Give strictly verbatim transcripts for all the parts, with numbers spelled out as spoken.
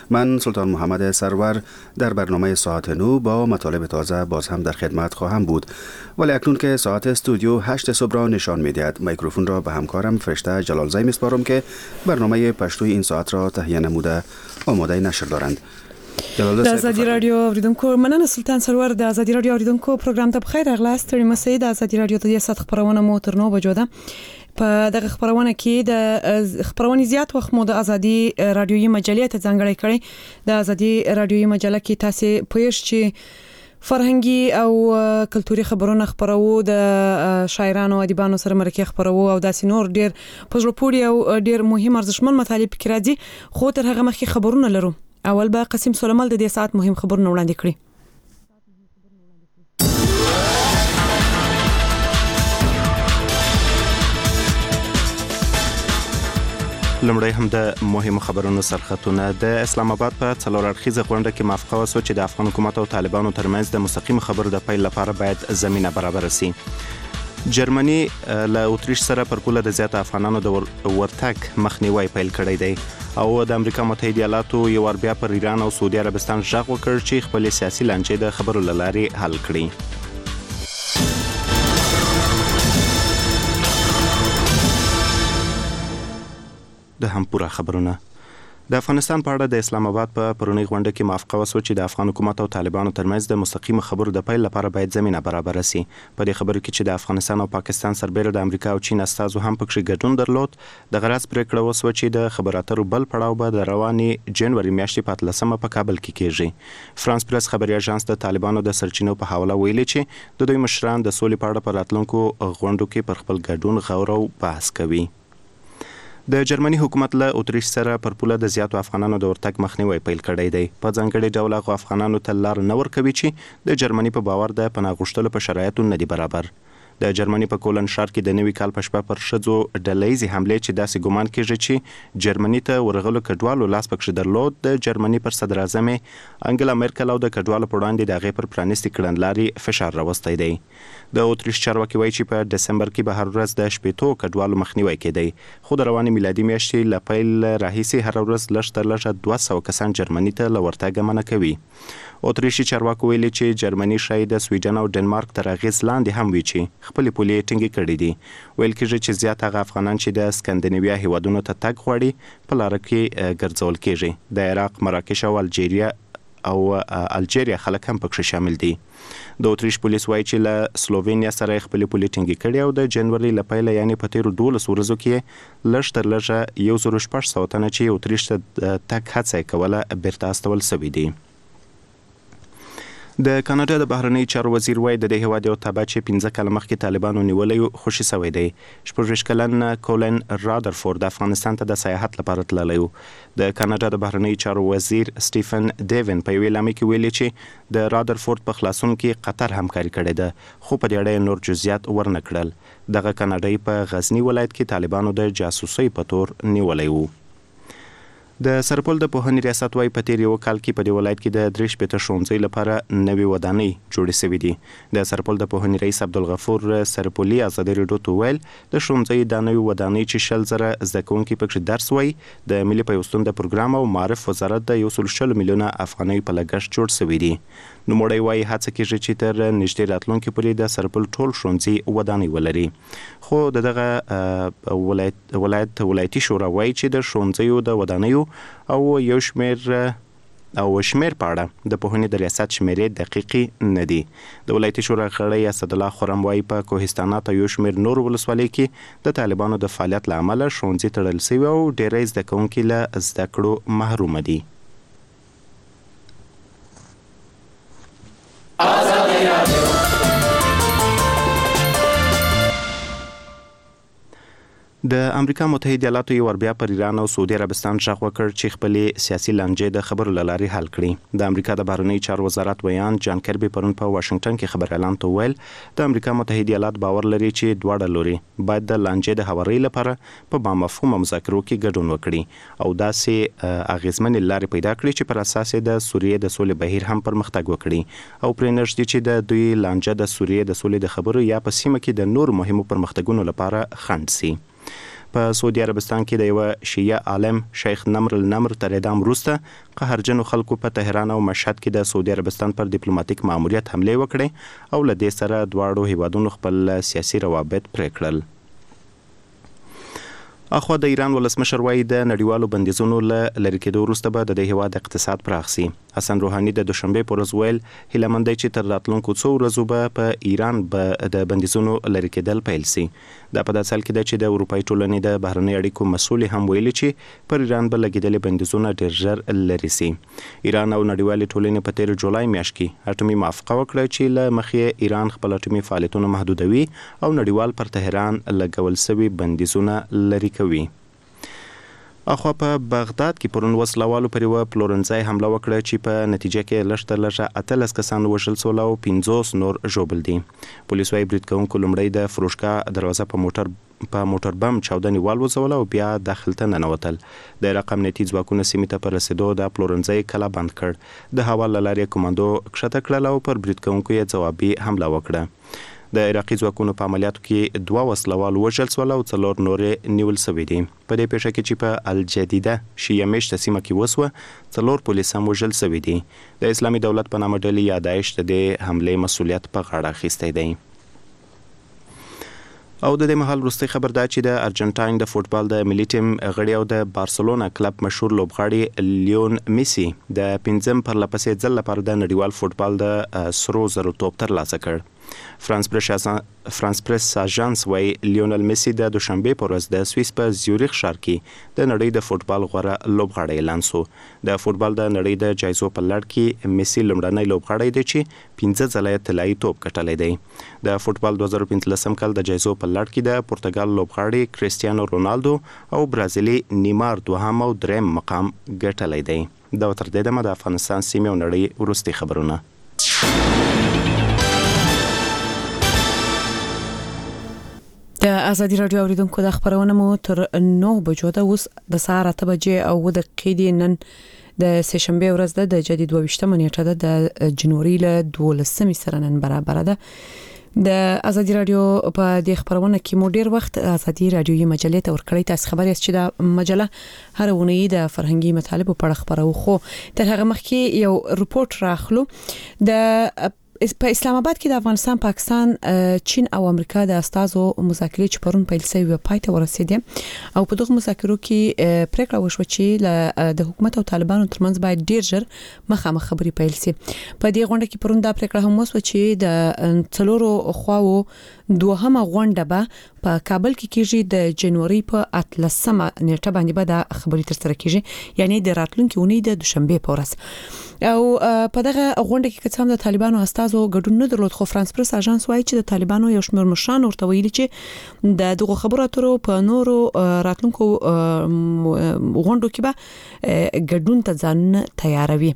من سلطان محمد سرور در برنامه ساعت نو با مطالب تازه باز هم در خدمت خواهم بود. ولی اکنون که ساعت استودیو هشت صبح را نشان می‌دهد، میکروفون را به همکارم فرشته جلالزی می‌سپارم که برنامه پشتوی این ساعت را تهیه نموده آماده نشر دارند. د ازادي رادیو اوریدونکو، مننه سلطان سرور. د ازادي رادیو اوریدونکو پروګرام ته بخیر راغلاست. ستړي مسئ. د ازادي رادیو د دې سات خبرونه مو تر نو بجو ده. په دغه خبرونه کې د خبرونه زیات وخت مو د ازادي رادیوي مجلې ته ځانګړی کړی. د ازادي رادیوي مجله کې تاسو پوهیږئ چې فرهنګي او کلتوري خبرونه خبرو، د شاعرانو او ادیبانو سره مرکه خبرو او داسې نور ډیر پزړپوړي او ډیر مهم ارزښتمن مطالب کې راځي. خو تر هغه مخکې خبرونه لرو. اول به قاسم سلیمان د دې ساعت مهم خبرونه وړاندې کړي. لمړی هم د مهمو خبرونو سرخطونه. د اسلام آباد په څلور اړخیزه غونډه کې موافقه وشوه چې د افغان حکومت او طالبانو ترمنځ د مستقیم خبرو د پیل لپاره باید زمینه برابر شي. جرمني له اتریش سره پر پوله د زیات افغانانو د ورتګ مخنیوي پیل کړی دی او د امریکا متحده ایالاتو یو ور بیا پر ایران او سعودي عربستان ژغ وکړ چې خپل سیاسي لانجې د خبرو لارې حل کړي. د هم پوره خبرونه. د افغانستان په اړه د اسلام آباد په پرونی غونډه کې موافقه وشوه چې د افغان حکومت او طالبانو ترمنځ د مستقیم خبرو د پیل لپاره باید زمینه برابر شي. په دې خبرو کې چې د افغانستان او پاکستان سربېره د امریکا او چین استازو هم پکې ګډون درلود، د غرض پریکړه وشوه چې د خبراترو بل پړاو به د رواني جنوري میاشتې په اتلسمه په کابل کې کیږي. فرانس پریس خبري اژانس د طالبانو د سرچینو په حواله ویلي چې د دوی مشران د سولې په اړه په راتلونکو غونډو کې پر خپل ګډون غور او بحث کوي. د جرمني حکومت له اتریش سره پر پوله د زیاتو افغانانو د ورتګ مخنیوي پیل کړی دی. په ځانګړي ډول هغو افغانانو ته لار نه ورکوي چې د جرمني په باور د پناه غوښتلو په شرایطو نه دي برابر. د جرمني په کولن ښار کې د نوي کال په شپه پر ښځو ډلهیزې حملې چې داسې ګمان کېږي چې جرمني ته ورغلو کډوالو لاس پکښې درلود، د جرمني پر صدر اعظم انګلا مرکل او د کډوالو پر وړاندې د هغې پر پرانیستې کړنلارې فشار راوستی دی. د اتریش چارواکي وایي چې په ډسمبر کې به هر ورځ د شپېتو کډوالو مخنیوی کېدی، خو د روانې میلادي میاشتې له پیل راهیسې هره ورځ لږ تر لږه دوه سوه کسان جرمني ته له ورتګه منع کوي. اتریشي چارواکو ویلي چې جرمني ښایي د سویډن او ډنمارک تر اغېز لاندې هم وي چې خپلې پولې ټینګې کړي دي. ویل کېږي چې زیات هغه افغانان چې د سکندینیویا هیوادونو ته تګ غواړي په لاره کې ګرځول کېږي. د عراق، مراکش او الجیریا او الجیریا خلک هم پکښې شامل دي. د اتریش پولیس وایي چې له سلووینیا سره خپلې پولې ټینګې کړي او د جنوري له پیله یعنې په تیرو دولسو ورځو کې لږ تر لږه یو زر شپږ سوه تنه چې اتریش ته تګ هڅه یې کوله بیرته استول سوي دي. د کاناډا د بهرنی چارو وزیر وایي د دې هیواد یو تابع چې پنځه کاله مخکې طالبانو نیولی خوشي سوی دی. شپږ کلن کولن رادرفورد افغانستان ته د سیاحت لپاره تللی و. د کاناډا د بهرنی چارو وزیر سټیفن ډیون په یوې اعلامیه کې ویلي چې د رادرفورد په خلاصون کې قطر همکاري کړې ده، خو په دې اړه نور جزئیات ورنه کړل. دغه کاناډایي په غزني ولایت کې طالبانو د جاسوسۍ په تور نیولی و. د سرپل د پوهنې ریاست وایي په تیر یو کال کې په دې ولایت کې د درې شپېته ښوونځي لپاره نوې ودانۍ جوړې شوي دي. د سرپل د پوهنې رئیس عبدالغفور سرپولي ازادي راډیو ته وویل د ښوونځي دا نوې ودانۍ چې شل زره زده کوونکي پکښې درس وایي د ملي پیوستون د پروګرام او معرف وزارت د یو سل شل میلیونه افغانیو په لګښت جوړ شوي دي. نوموړی وایي هڅه کېږي چې تر نږدې راتلونکي پورې د سرپل ټول ښوونځي ودانۍ ولري. خو د دغه ولایت ولایت ولایتي شورا وایي چې د ښوونځیو د ودانیو او یو شمیر او شمیر په اړه د پوهنې د ریاست شمیرې دقیقې نه دي. د ولایتي شورا غړی اسدالله خرم وایي په کوهستانات او یو شمیر نور ولسوالیو کې د طالبانو د فعالیت له امله ښوونځي تړل شوي او ډیری زده کوونکي له زده کړو محرومه دي. د امریکا متحده ایالاتو یو ور بیا پر ایران او سعودي عربستان ژغ وکړ چې خپلې سیاسي لانجې د خبرو له لارې حل کړي. د امریکا د بهرنی چارو وزارت ویان جان کربي پرون په واشنگټن کې خبر اعلان ته ویل د امریکا متحده ایالات باور لري چې دواړه لوري باید د لانجې د هواري لپاره په بامفهومه مذاکرو کې ګډون وکړي او داسې اغیزمنې لارې پیدا کړي چې پر اساس د سوریې د سولې بهیر هم پرمختګ وکړي او پرې نږدې چې د دوی لانجه د سوریې د سولې د خبرو یا په سیمه کې د نور مهمو پرمختګونو لپاره خنډ سي. په سعودي عربستان کې د یو شیعه عالم شیخ نمر النمر تر اعدام وروسته قهرجنو خلکو په تهران او مشهد کې د سعودي عربستان پر ډیپلوماټیک ماموریت حمله وکړه او له دې سره دواړو هیوادونو خپل سیاسي روابط پرې کړل. اخو د ایران ولسمشر وايي د نړیوالو بندیزونو له لری کېدو وروسته به د هیواد اقتصاد پراخ شي. حسن روحاني د دوشنبه پر ورځ ویل هیله مند دی چې تر راتلونکو څو ورځو به په ایران به د بندیزونو لری کېدل پیل شي. دا په داسې حال کې ده چې د اروپای ټولنې د بهرنی اړیکو مسؤل هم ویلي چې پر ایران به لګیدلې بندیزونه ډېر ژر لری شي. ایران او نړیوالې ټولنې په تیر جولای میاشت کې اټومي موافقه وکړه چې له مخې ایران خپل اټومي فعالیتونه محدودوي او نړیوال پر تهران لګول شوی بندیزونه لری کوي. اخو په بغداد کې پرون وسلوالو پر یو پلورنځای حمله وکړه چې په نتیجه کې لږ تر لږه اتلس کسان وژل شول او پنځوس نور ژوبل دي. پولیس وايي برید کوونکو لومړی د فروشګاه دروازه په موټر په موټر بم چاودنې والوځول او بیا داخل ته ننوتل. د عراق امنیتي ځواکونو سیمې ته پر رسیدو د پلورنځای کلا بند کړ. د هوا له لارې کمانډو کښته کړل او پر برید کوونکو یې ځوابي حمله وکړه. د عراقي ځواکونو په عملیاتو کې دوه وسلوال وژل شول او څلور نورې نیول شوي دي. په دې پیښه کې چې په الجدیده شیعه میشته سیمه کې وسوه څلور پولیس هم وژل شوي دي. د اسلامي دولت په نامه ډلې یا داعش د دې حملې مسؤلیت په غاړه اخیستی دی. او د دې مهال وروستۍ خبر ده چې د ارجنټاین د فوتبال د ملي ټیم غړي او د بارسلونا کلب مشهور لوبغاړي لیون میسی د پنځم پر لپسې ځل لپاره د نړیوال فوتبال د سرو زرو توپ ترلاسه کړ. فرانس پریس فرانس پریس اژانس وايي لیونل میسی د دوشنبه پر ورځ د سوئیس په زیورخ ښار کې د نړۍ د فوتبال غوره لوبغاړی اعلان شو. د فوتبال د نړۍ د جایزو په لړ کې میسی لومړنی لوبغاړی دی چې پنځه ځله طلایي توپ ګټلی دی. د فوتبال دوه زره پنځلسم کال د جایزو په لړ کې د پرتګال لوبغاړي کریستیانو رونالدو او برازیلي نیمار دوهم او دریم مقام ګټلی دی. دا تر دې دمه د افغانستان سیمې او نړۍ وروستي خبرونه. د ازادي رادیو اوریدونکو د خبرونه مو تر نو بجو ده اوس د سهار اته بجې او د قیدی نن د سه شنبه ورځ ده د جدي دوه ویشتمه نیټه ده د جنوري له دولسمې سره نن برابر ده. د ازادي رادیو په د خبرونه کې مو ډیر وخت ازادي رادیوي مجلې ته ورکړی. تاسو خبر یاست چې د مجله هر ونی د فرهنګي مطالبه په اړه خبرو خو تر هغه مخکې یو رپورت راخلو. د په اسلام آباد کې د افغانستان، پاکستان، چین او امریکا د استازو مذاکرې چې پرون پیل شوې و پای ته ورسېدې او په دغه مذاکرو کې پریکړه وشوه چې د حکومت او طالبانو ترمنځ باید ډیر ژر مخامخ خبرې پیل شي. په دې غونډه کې پرون دا پریکړه هم وشوه چې د څلورو خواو دوهمه غونډه به په کابل کې کېږي د جنوري په اتلسمه نیټه باندې به دا خبرې ترسره کېږي، یعنی د راتلونکي اونۍ د دوشنبه په ورځ. او په دغه غونډه کې که څه هم د طالبانو استازو ګډون نه درلود، خو فرانس پریس اژانس وايي چې د طالبانو یو شمېر مشران ورته ویلي چې د دغه خبرو اترو په نورو راتلونکو غونډو کې به ګډون ته ځان تیاروي.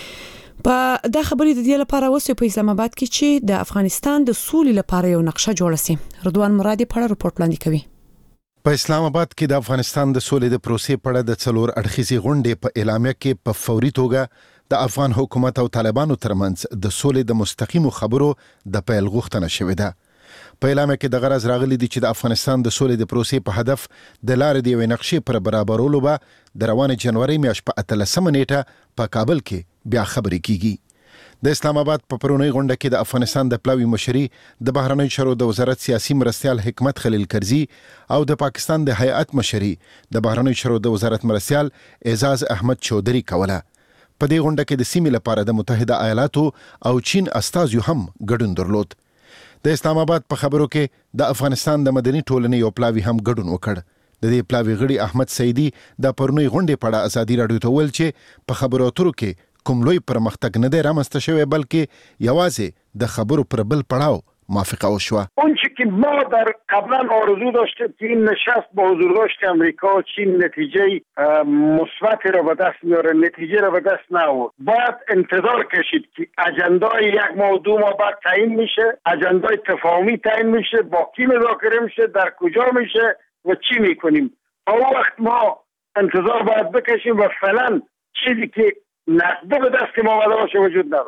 په دا خبرې د دې لپاره وسو په اسلام آباد کې چې د افغانستان د سولې لپاره یو نقشه جوړه شي. رضوان مرادي په اړه رپورت وړاندې کوي. په اسلام آباد کې د افغانستان د سولې د پروسې په اړه د څلور اړخیزې غونډې په اعلامیه کې په فوري توګه د افغان حکومت او طالبانو ترمنځ د سولې د مستقیمو خبرو د پیل غوښتنه شوې ده. په اعلامیه کې د غرض راغلي دي چې د افغانستان د سولې د پروسې په هدف د لارې د یوې نقشې پر برابرولو به د روانې جنوري میاشت په اتلسمه نیټه په کابل کې بیا خبرې کیږي. د اسلام آباد په پرونی غونډه کې د افغانستان د پلاوی مشري د بهرنی چارو د وزارت سیاسي مرستیال حکمت خلیل کرزي او د پاکستان د هیئت مشري د بهرنی چارو د وزارت مرستیال اعزاز احمد چودري کوله. په دې غونډه کې د سیمې لپاره د متحده ایالاتو او چین استازو هم ګډون درلود. د اسلام آباد په خبرو کې د افغانستان د مدني ټولنې یو پلاوی هم ګډون وکړ. د دې پلاوی غړي احمد سیدی د پرونی غونډې په اړه ازادي رادیو ته ویل چې په خبرو اترو کې کوم لوی پرمختګ نه دی رامنځته شوی، بلکې یوازې د خبرو پر بل پړاو موافقه وشوه. اون چی که ما در قبلا آرزو داشتیم که این نشست با حضور داشت امریکا و چین نتیجه مثبت را به دست میاره، نتیجه را به دست نآورد. باید انتظار کشید که اجندای یک ماه دو ماه بعد تعیین میشه، اجندای تفاهمی تعیین میشه، با کی مذاکره میشه، در کجا میشه و چی میکنیم. اون وقت ما انتظار باید بکشیم و فعلا چیزی که نقده به دست ما آمده باشه وجود نداره.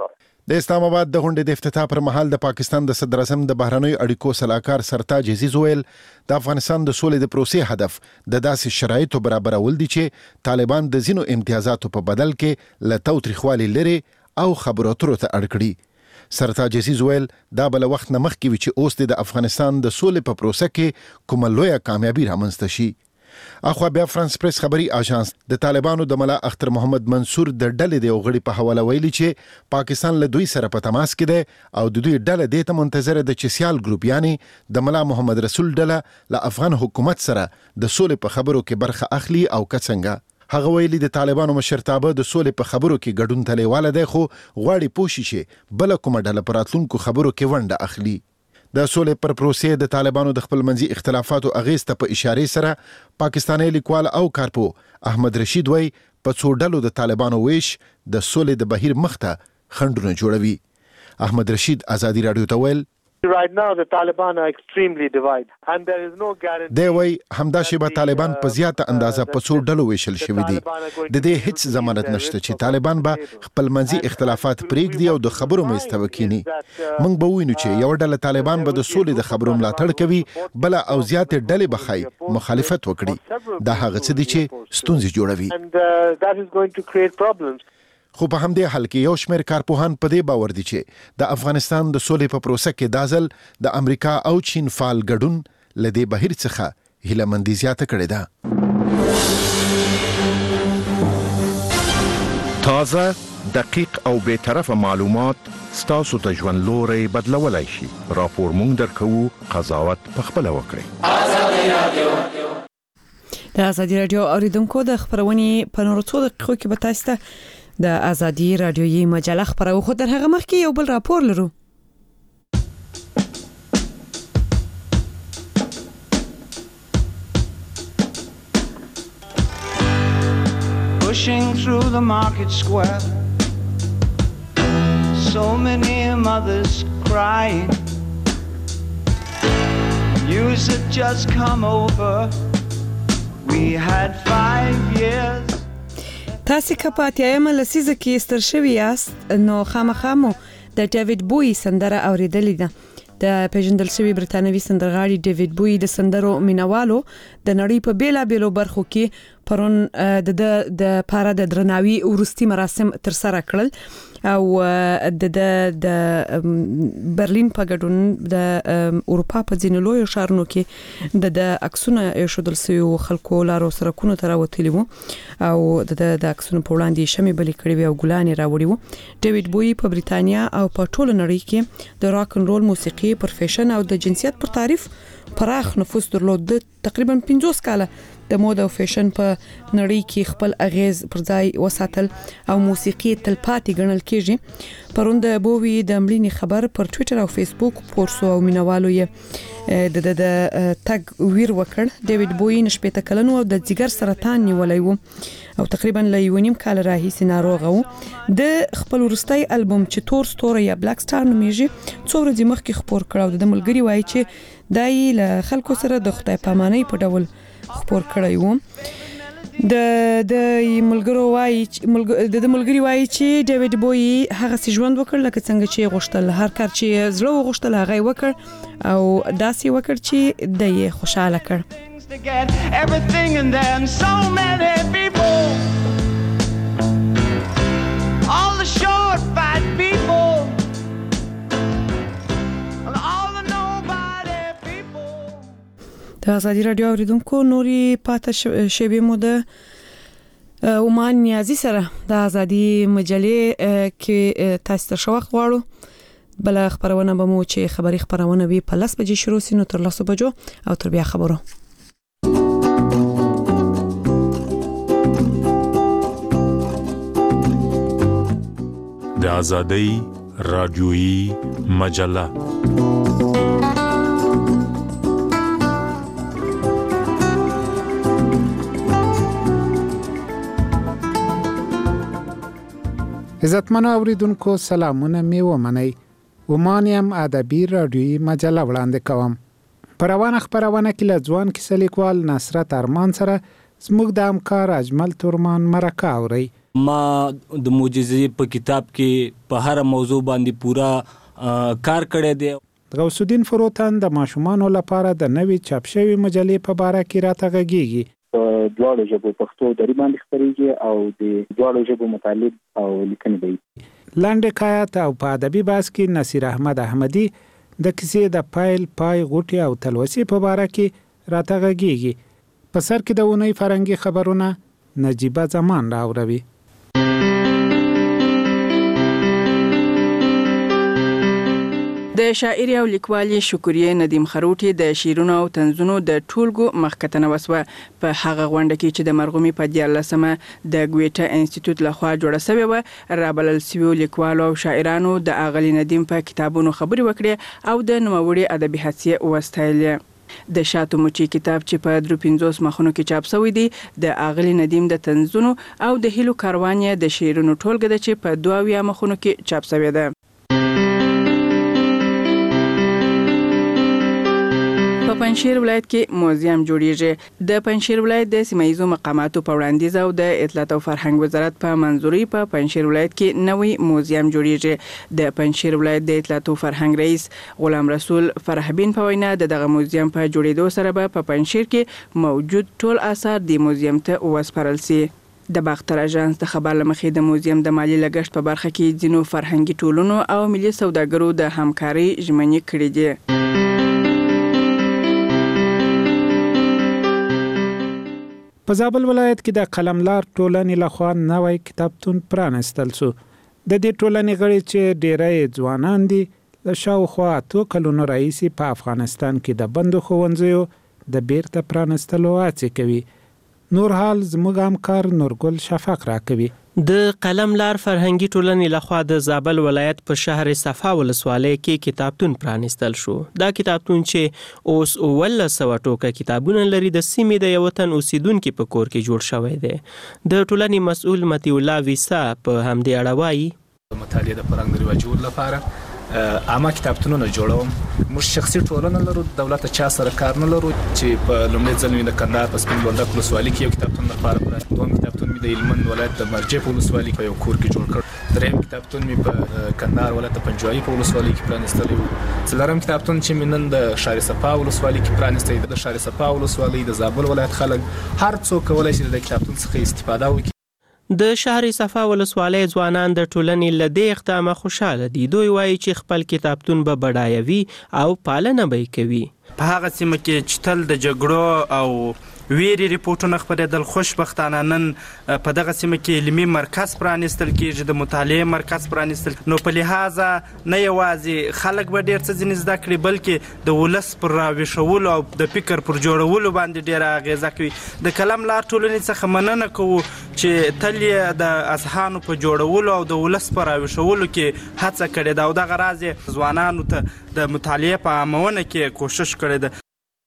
د اسلام آباد د غونډې د افتتاح پر مهال د پاکستان د صدر اعظم د بهرنیو اړیکو سلاکار سرتاج عزیز ویل د افغانستان د سولې د پروسې هدف د داسې شرایطو برابرول دي چې طالبان د ځینو امتیازاتو په بدل کې له تاوتریخوالي لري او خبرو اترو ته اړ کړي. سرتاج عزیز ویل دا بل وخت نه مخکې وي چې اوس د افغانستان د سولې په پروسه کې کومه لویه کامیابي رامنځته شي. اخوا بیا فرانس پریس خبري آژانس د طالبانو د ملا اختر محمد منصور د ډلې د غړي په حواله ویلي چې پاکستان له دوی سره په تماس کې دی او د دوی ډله د ته منتظر د چسیال ګروپ یعنی د ملا محمد رسول ډله له افغان حکومت سره د سولې په خبرو کې برخه اخلي او کڅنګه. هغه ویلي د طالبانو مشرتابه د سولې په خبرو کې ګډون تلیواله دی خو غواړي پوښي چې بل کومه ډله پراتلونکو خبرو کې ونډه اخلي. د سولې پر پروسې د طالبانو د خپل منځي اختلافاتو اغیز ته په اشاره سره پاکستاني لیکوال او کارپو احمد رشید وای په څو ډلو د طالبانو ویش د سولې د بهیر مخته خنډونه جوړوي. احمد رشید ازادي رادیو ته ویل Right now the Taliban are extremely divided and there is no guarantee. دی وای همدا شیبه طالبان په زیاته اندازه په څو ډلو ویشل شوی دي. د دې هیڅ ضمانت نشته چې طالبان به خپل منځي اختلافات پرېږدي او د خبرو مستوي کینی. موږ به وینو چې یو ډله طالبان به د سولې د خبرو ملاتړ کوي بل او زیاتې ډلې به خای مخالفت وکړي. دا هغه څه دي چې ستونزې جوړوي. And uh, that is going to create problems. خو په همدې حال کې یو شمېر کارپوهان په دې باور دي چې د افغانستان د سولې په پروسه کې دا ځل د امریکا او چین فعال ګډون له دې بهیر څخه هیلهمندي زیاته کړې ده. تازه دقیق او بې طرفه معلومات ستاسو ته ژوند لوري بدلولای شي. راپور مونږ درکوو، قضاوت په خپله وکړئ. ازادي رادیو د ازادي رادیو اوریدونکو د خبرونې په نورو څو دقیقو کې به تاسو ته د ازادي رادیویي مجله خبرو خو تر هغه مخکې یو بل راپور لرو. Pushing through the market square, so many mothers crying. News had just come over. We had five years. تاسو که په اتیایم لسیزه کې ستر شوی یاست نو خامخامو د ډیوډ بوی سندره اوریدلې ده. د پیژندل شوی برتانوي سندرغاړي ډیوډ بوی د سندرو مینوالو د نړۍ په بیلا بیلو برخو کې پرون د د پاره د درناوي ورستي مراسم تر سره کړل او د د برلین په ګډون د اروپا په ځینو لوی ښارونو کې د د عکسونه شودل سوي خلکو لارو سرکونو تر وتلی وو او د د عکسونو په وړاندې شمې بلې کړې وي او ګلانې راوړي وو. ډیوډ بوی په بریتانیا او په ټوله نړۍ کې د راک ان رول موسیقي پر فیشن او د جنسیت پر تعریف پراخ نفوذ درلود. تقریبا پنځوس کاله د مود او فیشن په نړۍ کې خپل اغیز پر ځای وساتل او موسیقي تلپاتې ګڼل کېږي. پرون د بووی د مړینې خبر پر ټوئیټر او فیسبوک پورسو او مینوالو یې د د تګ ویر وکړ. ډیوډ بوی نشپېته کلن او د ځیګر سرطان نیولای وو او تقریبا له یو نیم کال راهیسې ناروغ وو. د خپل ورستۍ البوم چې تور ستوره یا بلاک سټار نومیږي څو ورځې مخکې خپور کړو. د ملګری وایي چې دای له خلکو سره د خدای پامانۍ په ډول خپور کړی وو. د د ملګرو وایي د ملګری وایي چې ډیوډ بوی هغه سي ژوند وکړ لکه څنګه چې غوښتل، هر کار چې زړه غوښتل هغه وکړ او داسې وکړ چې د یې خوشاله کړ. Everything and then so many people, all the short fat people, and all the nobody people. د ازادي رادیو اوریدونکو نوري پاته شیبې مو د عمان نیازي سره د ازادي مجلې کې تاسو ته شوق غواړو. بل خبرونه به مو چې خبري خبرونه وي په لس بجې شروع سي نو تر لس بجو او تر بیا خبرو. د ازادۍ رادیویی مجله عزتمنو اوریدونکو سلامونه می ومنئ. ومانیم ادبی رادیویی مجله وړاندې کوم. په روانه خبرونه کې له ځوان کیسه لیکوال نصرت ارمان سره زموږ د همکار اجمل تورمان مرکه اوري. ما د معجزې په کتاب کې په هر موضوع باندې پورا کار کړی دی. غوث الدین فروتن د ماشومانو لپاره د نوې چاپ شوی مجلې په باره کې راته غږیږي. دواړو ژبو پښتو دري باندې خپرېږي او د دواړو ژبو مطالب او لیکنې به لاندې حکایت او په ادبي بحث کې نصیر احمد احمدي د کیسې د پایل پای غوټي او تلوسې په باره کې راته غږیږي. په سر کې د اونۍ فرنګي خبرونه نجیبه زمان راوړوي. د شاعري او لیکوالي شکریه ندیم خروټي د شیرونو او تنزونو د ټولګو مخکتنه وسوه په هغه غونډه کې چې د مرغومي په دیارلسمه د ګویټا انسټیټیوټ لخوا جوړه شوې و. رابلل سوي لیکوالو او شاعرانو د اغلی ندیم په کتابونو خبري وکړي او د نوموړي ادبي هڅې وستایلې. د شاتو مچي کتاب چې په درو پنځوس مخونو کې چاپ شوی دی د اغلی ندیم د تنزونو او د هیلو کاروانیا د شیرونو ټولګه ده چې په دوه ویا مخونو کې چاپ شوی ده. په پنځشیر ولایت کې موزیم جوړیږي. د پنځشیر ولایت د سیمایي مقاماتو په وړاندیز او د اطلاعات او فرهنګ وزارت په منځوري په پنځشیر ولایت کې نوې موزیم جوړیږي. د پنځشیر ولایت د اطلاعات او فرهنګ رئیس غلام رسول فرحبین په وینا د دغه موزیم په جوړېدو سره به په پنځشیر کې موجود ټول آثار د موزیم ته وسپارل شي. د باختر اژانس د خبر لمخې د موزیم د مالی لګښت په برخه کې ځینو فرهنګي ټولنو او ملي سوداګرو د همکاري ژمنې کړې دي. په زابل ولایت کې د قلملار ټولنې لخوا نوی کتابتون پرانستل شو. د دې ټولنې غړي چې ډېری ځوانان دي له شاوخوا اتو کلونو راهیسې په افغانستان کې د بندو ښوونځیو د بیرته پرانستلو هڅې کوي. نور حال زموږ همکار نورګل شفق راکوي. د قلملار فرهنګي ټولنې لخوا د زابل ولایت په شهر صفا ولسوالۍ کې کتابتون پرانستل شو. دا کتابتون چې اوس اوولس سوه ټوکه کتابونه لري د سیمې د یو تن اوسیدونکي په کور کې جوړ شوی دی. د ټولنې مسؤل مطیع الله ویسا په همدې اړه وایي مطالعه د فرهنګ د رواجولو لپاره عامه کتابتونونه جوړوم. موږ شخصي ټولنه لرو، دولت چا سره کار نه لرو چې په لومړي ځل مې د کندهار په سپین بولدک ولسوالۍ کې یو کتابتون لپاره پرانیست. دوم کتابتون مې د هلمند ولایت د مرجې په ولسوالۍ کې یو کور کې جوړ کړ. دریم کتابتون مې په کندهار ولایت د پنجوایي په ولسوالۍ کې پرانیستلی و. څلورم کتابتون چې مې نن د شهر صفا ولسوالۍ کې پرانیستی دی. د شهر صفا ولسوالۍ د زابل ولایت خلک هر څوک کولی شي د کتابتون څخه استفاده وکړي. د شهر صفا ولسوالۍ ځوانان د ټولنې له دې اقدامه خوشاله دي. دوی وایي چې خپل کتابتون به بډایوي او پالنه به یې کوي. په هغه سیمه کې چې تل د جګړو او ویری ریپورتونه خپرېدل، خوشبختانه نن په دغه سیمه کې علمي مرکز پرانیستل کېږي، د مطالعې مرکز پرانیستل. نو په لحاظه نه یوازې خلک به ډېر څه ځینې زده کړي بلکې د ولس پر راویښولو او د فکر پر جوړولو باندې ډېره اغېزه کوي. د قلملار ټولنې څخه مننه کوو چې تل یې د اذهانو په جوړولو او د ولس په راویښولو کې هڅه کړې ده او دغه راز یې ځوانانو ته د مطالعې په عامونه کې کوشش کړې ده.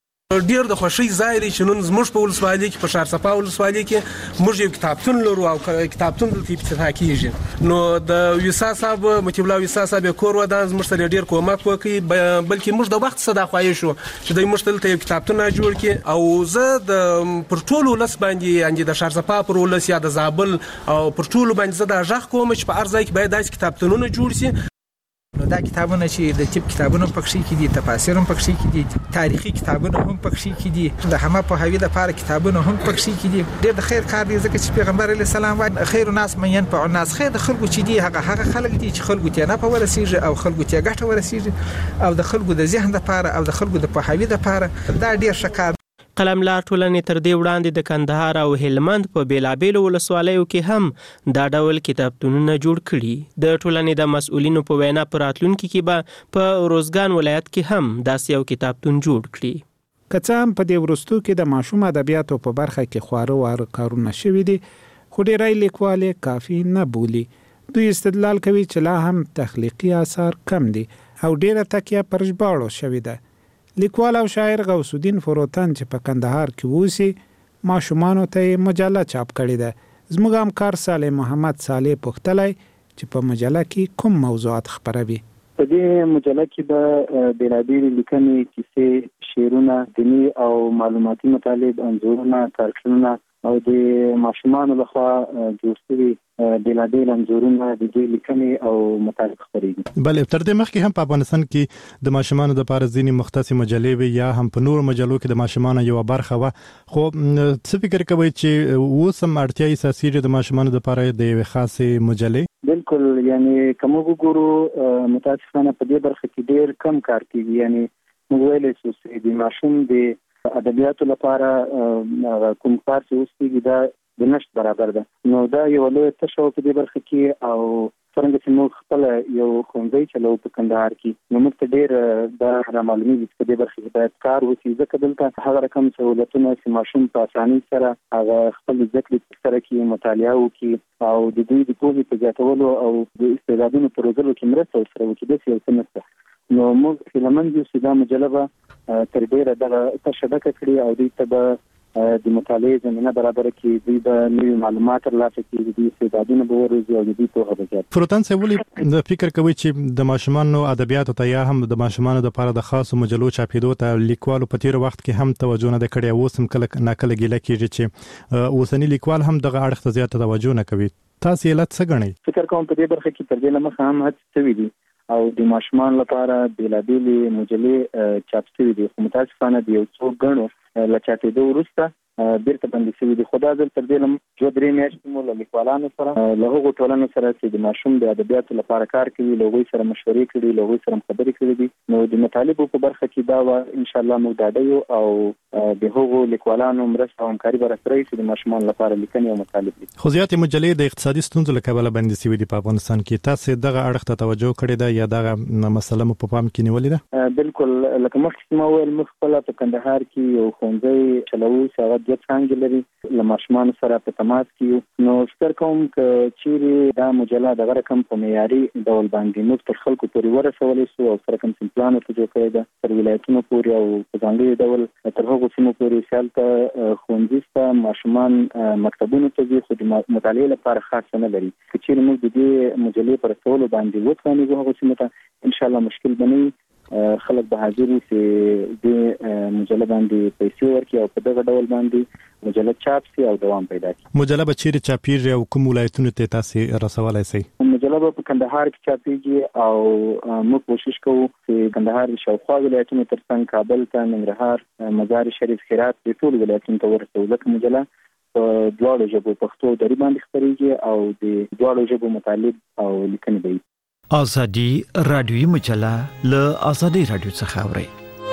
ډیر د خوشی ځای دی چې نن زموږ په ولسوالۍ کې په شهر صفا ولسوالۍ کې موږ یو کتابتون لرو او کتابتون دلته افتتاح کیږي. نو د ویسا صاحب مطیع الله ویسا صاحب کور ودان زموږ سره ډیر کومک وکړي، بلکې موږ د وخت څخه د خواهش شو چې د موږ دلته یو کتابتون جوړ کړي او زه د پر ټولو ولس باندې انجی د شهر صفا پر ولس یا د زابل او پر ټولو باندې زه د ژغ کوم چې په هر ځای کې باید داسې کتابتونونه جوړ شي. نو دا کتابونه چې د طب کتابونه پکښې کې دي، تفاسیر هم پکښې کې دي، تاریخي کتابونه هم پکښې کې دي، د همه پوهاوي لپاره کتابونه هم پکښې کې دي. ډېر د خیر کار دی ځکه چې پیغمبر علیه السلام وایي خیر الناس من ينفع الناس. خیر د خلکو چې دي هغه هغه خلک دي چې خلکو ته نفع ورسېږي او خلکو ته ګټه ورسېږي او د خلکو د ذهن لپاره او د خلکو د پوهاوي لپاره دا ډېر ښه کار. قلملار ټولنې تر دې وړاندې د کندهار او هلمند په بیلابیلو ولسوالیو کې هم دا ډول کتابتونونه جوړ کړي. د ټولنې د مسؤلینو په وینا په راتلونکي کې به په روزګان ولایت کې هم داسې یو کتابتون جوړ کړي. که څه هم په دې وروستو کې د ماشوم ادبیاتو په برخه کې خواره واره کارونه شوي دي، خو ډېری لیکوال یې کافي نه بولي. دوی استدلال کوي چې لا هم تخلیقي آثار کم دي او ډېره تکیه پر ژباړو شوې ده. لیکوال او شاعر غوث الدین فروتن چې په کندهار کې اوسي ماشومانو ته مجله چاپ کړې ده. زموږ همکار صالح محمد صالح پوښتلی چې په مجله کې کوم موضوعات خپروي. په دې مجله کې به بېلابېلې لیکنې، کیسې، شعرونه، دیني او معلوماتي مطالب، انځورونه، کارټونونه او د ماشومان لخوا جوړ شوي بېلابېل انځورونه د دوی لیکنې او مطالب خپرېږي. بله تر دې مخکې هم په افغانستان کې د ماشومانو دپاره ځینې مختصې مجلې وي یا هم په نورو مجلو کې د ماشومانو یوه برخه وه، خو څه فکر کوئ چې اوس هم اړتیا احساسېږي د ماشومانو دپاره د یوې خاصې مجلې؟ بالکل، یعنې که موږ وګورو متاسفانه په دې برخه کې ډېر کم کار کېږي. یعنې موږ ویلی شو چې د ماشوم د ادبیاتو لپاره کوم کار چې اوس کېږي دا د نشت برابر ده. نو دا یو لویه تشه په دې برخه کې، او څرنګه چې موږ خپله یو ښوونځی چلوو په کندهار کې، نو موږ ته ډېر دا رامعلومېږي چې په دې برخه کې باید کار وشي، ځکه دلته هغه رقم سهولتونه چې ماشوم په اسانۍ سره هغه خپل زده کړې ترسره کړي، مطالعه وکړي او د دوی د پوهې په زیاتولو او د استعدادونو په روزلو کې مرسته ورسره وکړي، داسې یو څه نشته. نو موږ هیلهمند یو چې دا مجله به تر ډېره دغه تشه ډکه کړي او دوی ته به د مطالعې زمینه برابره کړي، دوی به نوي معلومات ترلاسه کړي، د دوی استعدادونه به وروزي او د دوی پوهه به زیاته. فروتن صاحب ولې فکر کوئ چې د ماشومانو ادبیاتو ته یا هم د ماشومانو دپاره د خاصو مجلو چاپېدو ته لیکوالو په تېر وخت کې هم توجه نه ده کړې، اوس هم کله ناکله ګیله کېږي چې اوسني لیکوال هم دغه اړخ ته زیاته توجه نه کوي؟ تاسې علت څه ګڼئ؟ فکر کوم په دې برخه کې تر دې له مخه هم هڅې شوي دي او د ماشومان لپاره بېلابېلې مجلې چاپ شوي دي، خو متاسفانه د یو څو ګڼو له چاپېدو وروسته بیرته بندي شوي دي. خو دا ځل تر دې له دوه درې میاشتې مو له لیکوالانو سره له هغو ټولنو سره چې د ماشوم د ادبیاتو لپاره کار کوي له هغوی سره مشورې کړي، له هغوی سره خبرې کړي دي. نو د مطالبو په برخه کې دا وه انشاءالله موږ ډاډه یو او د هغو لیکوالانو مرسته او همکاري به راسره وي چې د ماشومانو لپاره لیکنې او مطالب دي. خو زیاتې مجلې د اقتصادي ستونزو له کبله بندي شوي دي په افغانستان کې. تاسې دغه اړخ ته توجه کړې ده یا دغه مسله مو په پام کې نیولې ده؟ بالکل، لکه مخکې ما وویل موږ خپله په کندهار کې یو ښوونځی چلوو چې هغه دوه څانګې لري، له ماشومانو سره په تماس کې یو. نو فکر کوم که چیرې دا مجله دغه رقم په معیاري ډول باندې موږ تر خلکو پورې ورسولی سو او سره کوم سیمپلان ورته جوړ کړی ده تر ولایتونو پورې او په ځانګړي ډول تر هغو سیمو پورې چې هلته ښوونځي شته، ماشومان مکتبونو ته ځي خو د مطالعې لپاره خاص څه نه لري. که چیرې موږ د دې مجلې په رسولو باندې وتوانېږو هغو سیمو ته انشاءالله مشکل به نه وي، خلک به حاضر وي چې دې مجله باندې پیسې ورکړي او په دغه ډول باندې مجله چاپ سي او دوام پیدا کړي. مجله به چیرې چاپیږي او کوم ولایتونو ته تاسې رسولی سئ؟ مجله به په کندهار کې چاپیږي او موږ کوشش کوو چې کندهار د شاوخوا ولایتونو تر څنګ کابل ته، ننګرهار، مزار شریف، هرات د ټولو ولایتونو ته ورسوو، ځکه مجله په دواړو ژبو پښتو او دري باندې خپرېږي او د دواړو ژبو مطالب او لیکنې به وي. ازادي رادیوي مجله له ازادي رادیو څخه اورئ.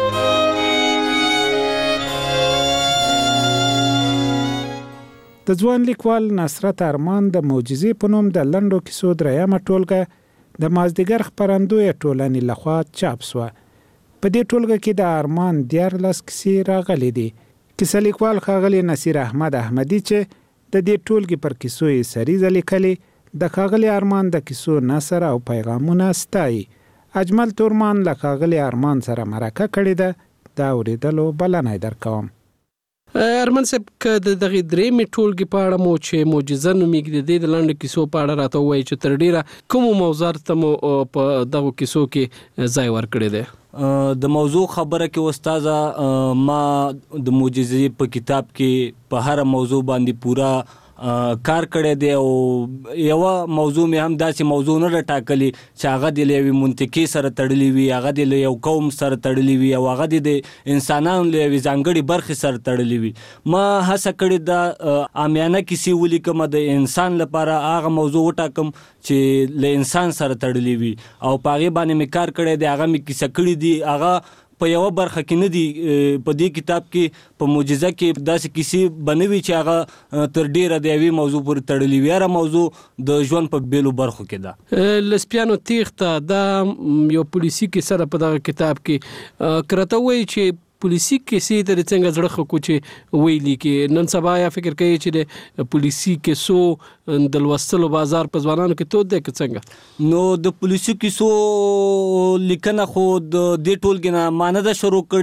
د ځوان لیکوال نصرت ارمان د معجزې په نوم د لنډو کیسو درېیمه ټولګه د مازدیګر خپرندوی ټولنې لخوا چاپ شوه. په دې ټولګه کې د ارمان دیارلس کیسې راغلي دي. کیسه لیکوال ښاغلی نصیر احمد احمدي چې د دې ټولګې پر کیسو یې سریزه لیکلې، د ښاغلی ارمان د کیسو نثر او پیغامونه ستایي. اجمل تورمان له ښاغلی ارمان سره مرکه کړې ده، دا اورېدلو بلنه درکوم. ارمان صاحب که د دغه درېیمې ټولګې په اړه مو چې معجزه نومیږي د دې د لنډو کیسو په اړه راته ووایي چې تر ډېره کومو موضوعاتو ته مو په دغو کیسو کې ځای ورکړی دی؟ د موضوع خبره کې استاده ما د معجزې په کتاب کې په هر موضوع باندې پورا کار کړی دی او یوه موضوع مې هم داسې موضوع نه ده ټاکلې چې هغه د له یوې منطقې سره تړلې وي، هغه د له یو قوم سره تړلې وي او هغه د انسانانو له یوې ځانګړې برخې سره تړلې وي. ما هڅه کړې ده عامیانه کیسې ولیکم، د انسان لپاره هغه موضوع وټاکم چې له انسان سره تړلې وي او په هغې باندې مې کار کړی دی. هغه مې کیسه کړي دي، هغه په یوه برخه کې نه دي. په دې کتاب کې په معجزه کې داسې کیسې به نه وي چې هغه تر ډېره د یوې موضوع پورې تړلي وي. هره موضوع د ژوند په بېلو برخو کې ده. لسپیانو تیښته دا یو پولیسي کیسه ده په دغه کتاب کې. که راته ووایي چې پولیسي کیسې ته څنګه زړه ښه کړو چې ویلي کې نن سبا یا فکر کوي چې د پولیسي کیسو د لوستلو بازار په ځوانانو کې تود دی که څنګه؟ نو د پولیسي کیسو لیکنه خو د دې ټولګې نه ما نه ده شروع کړې.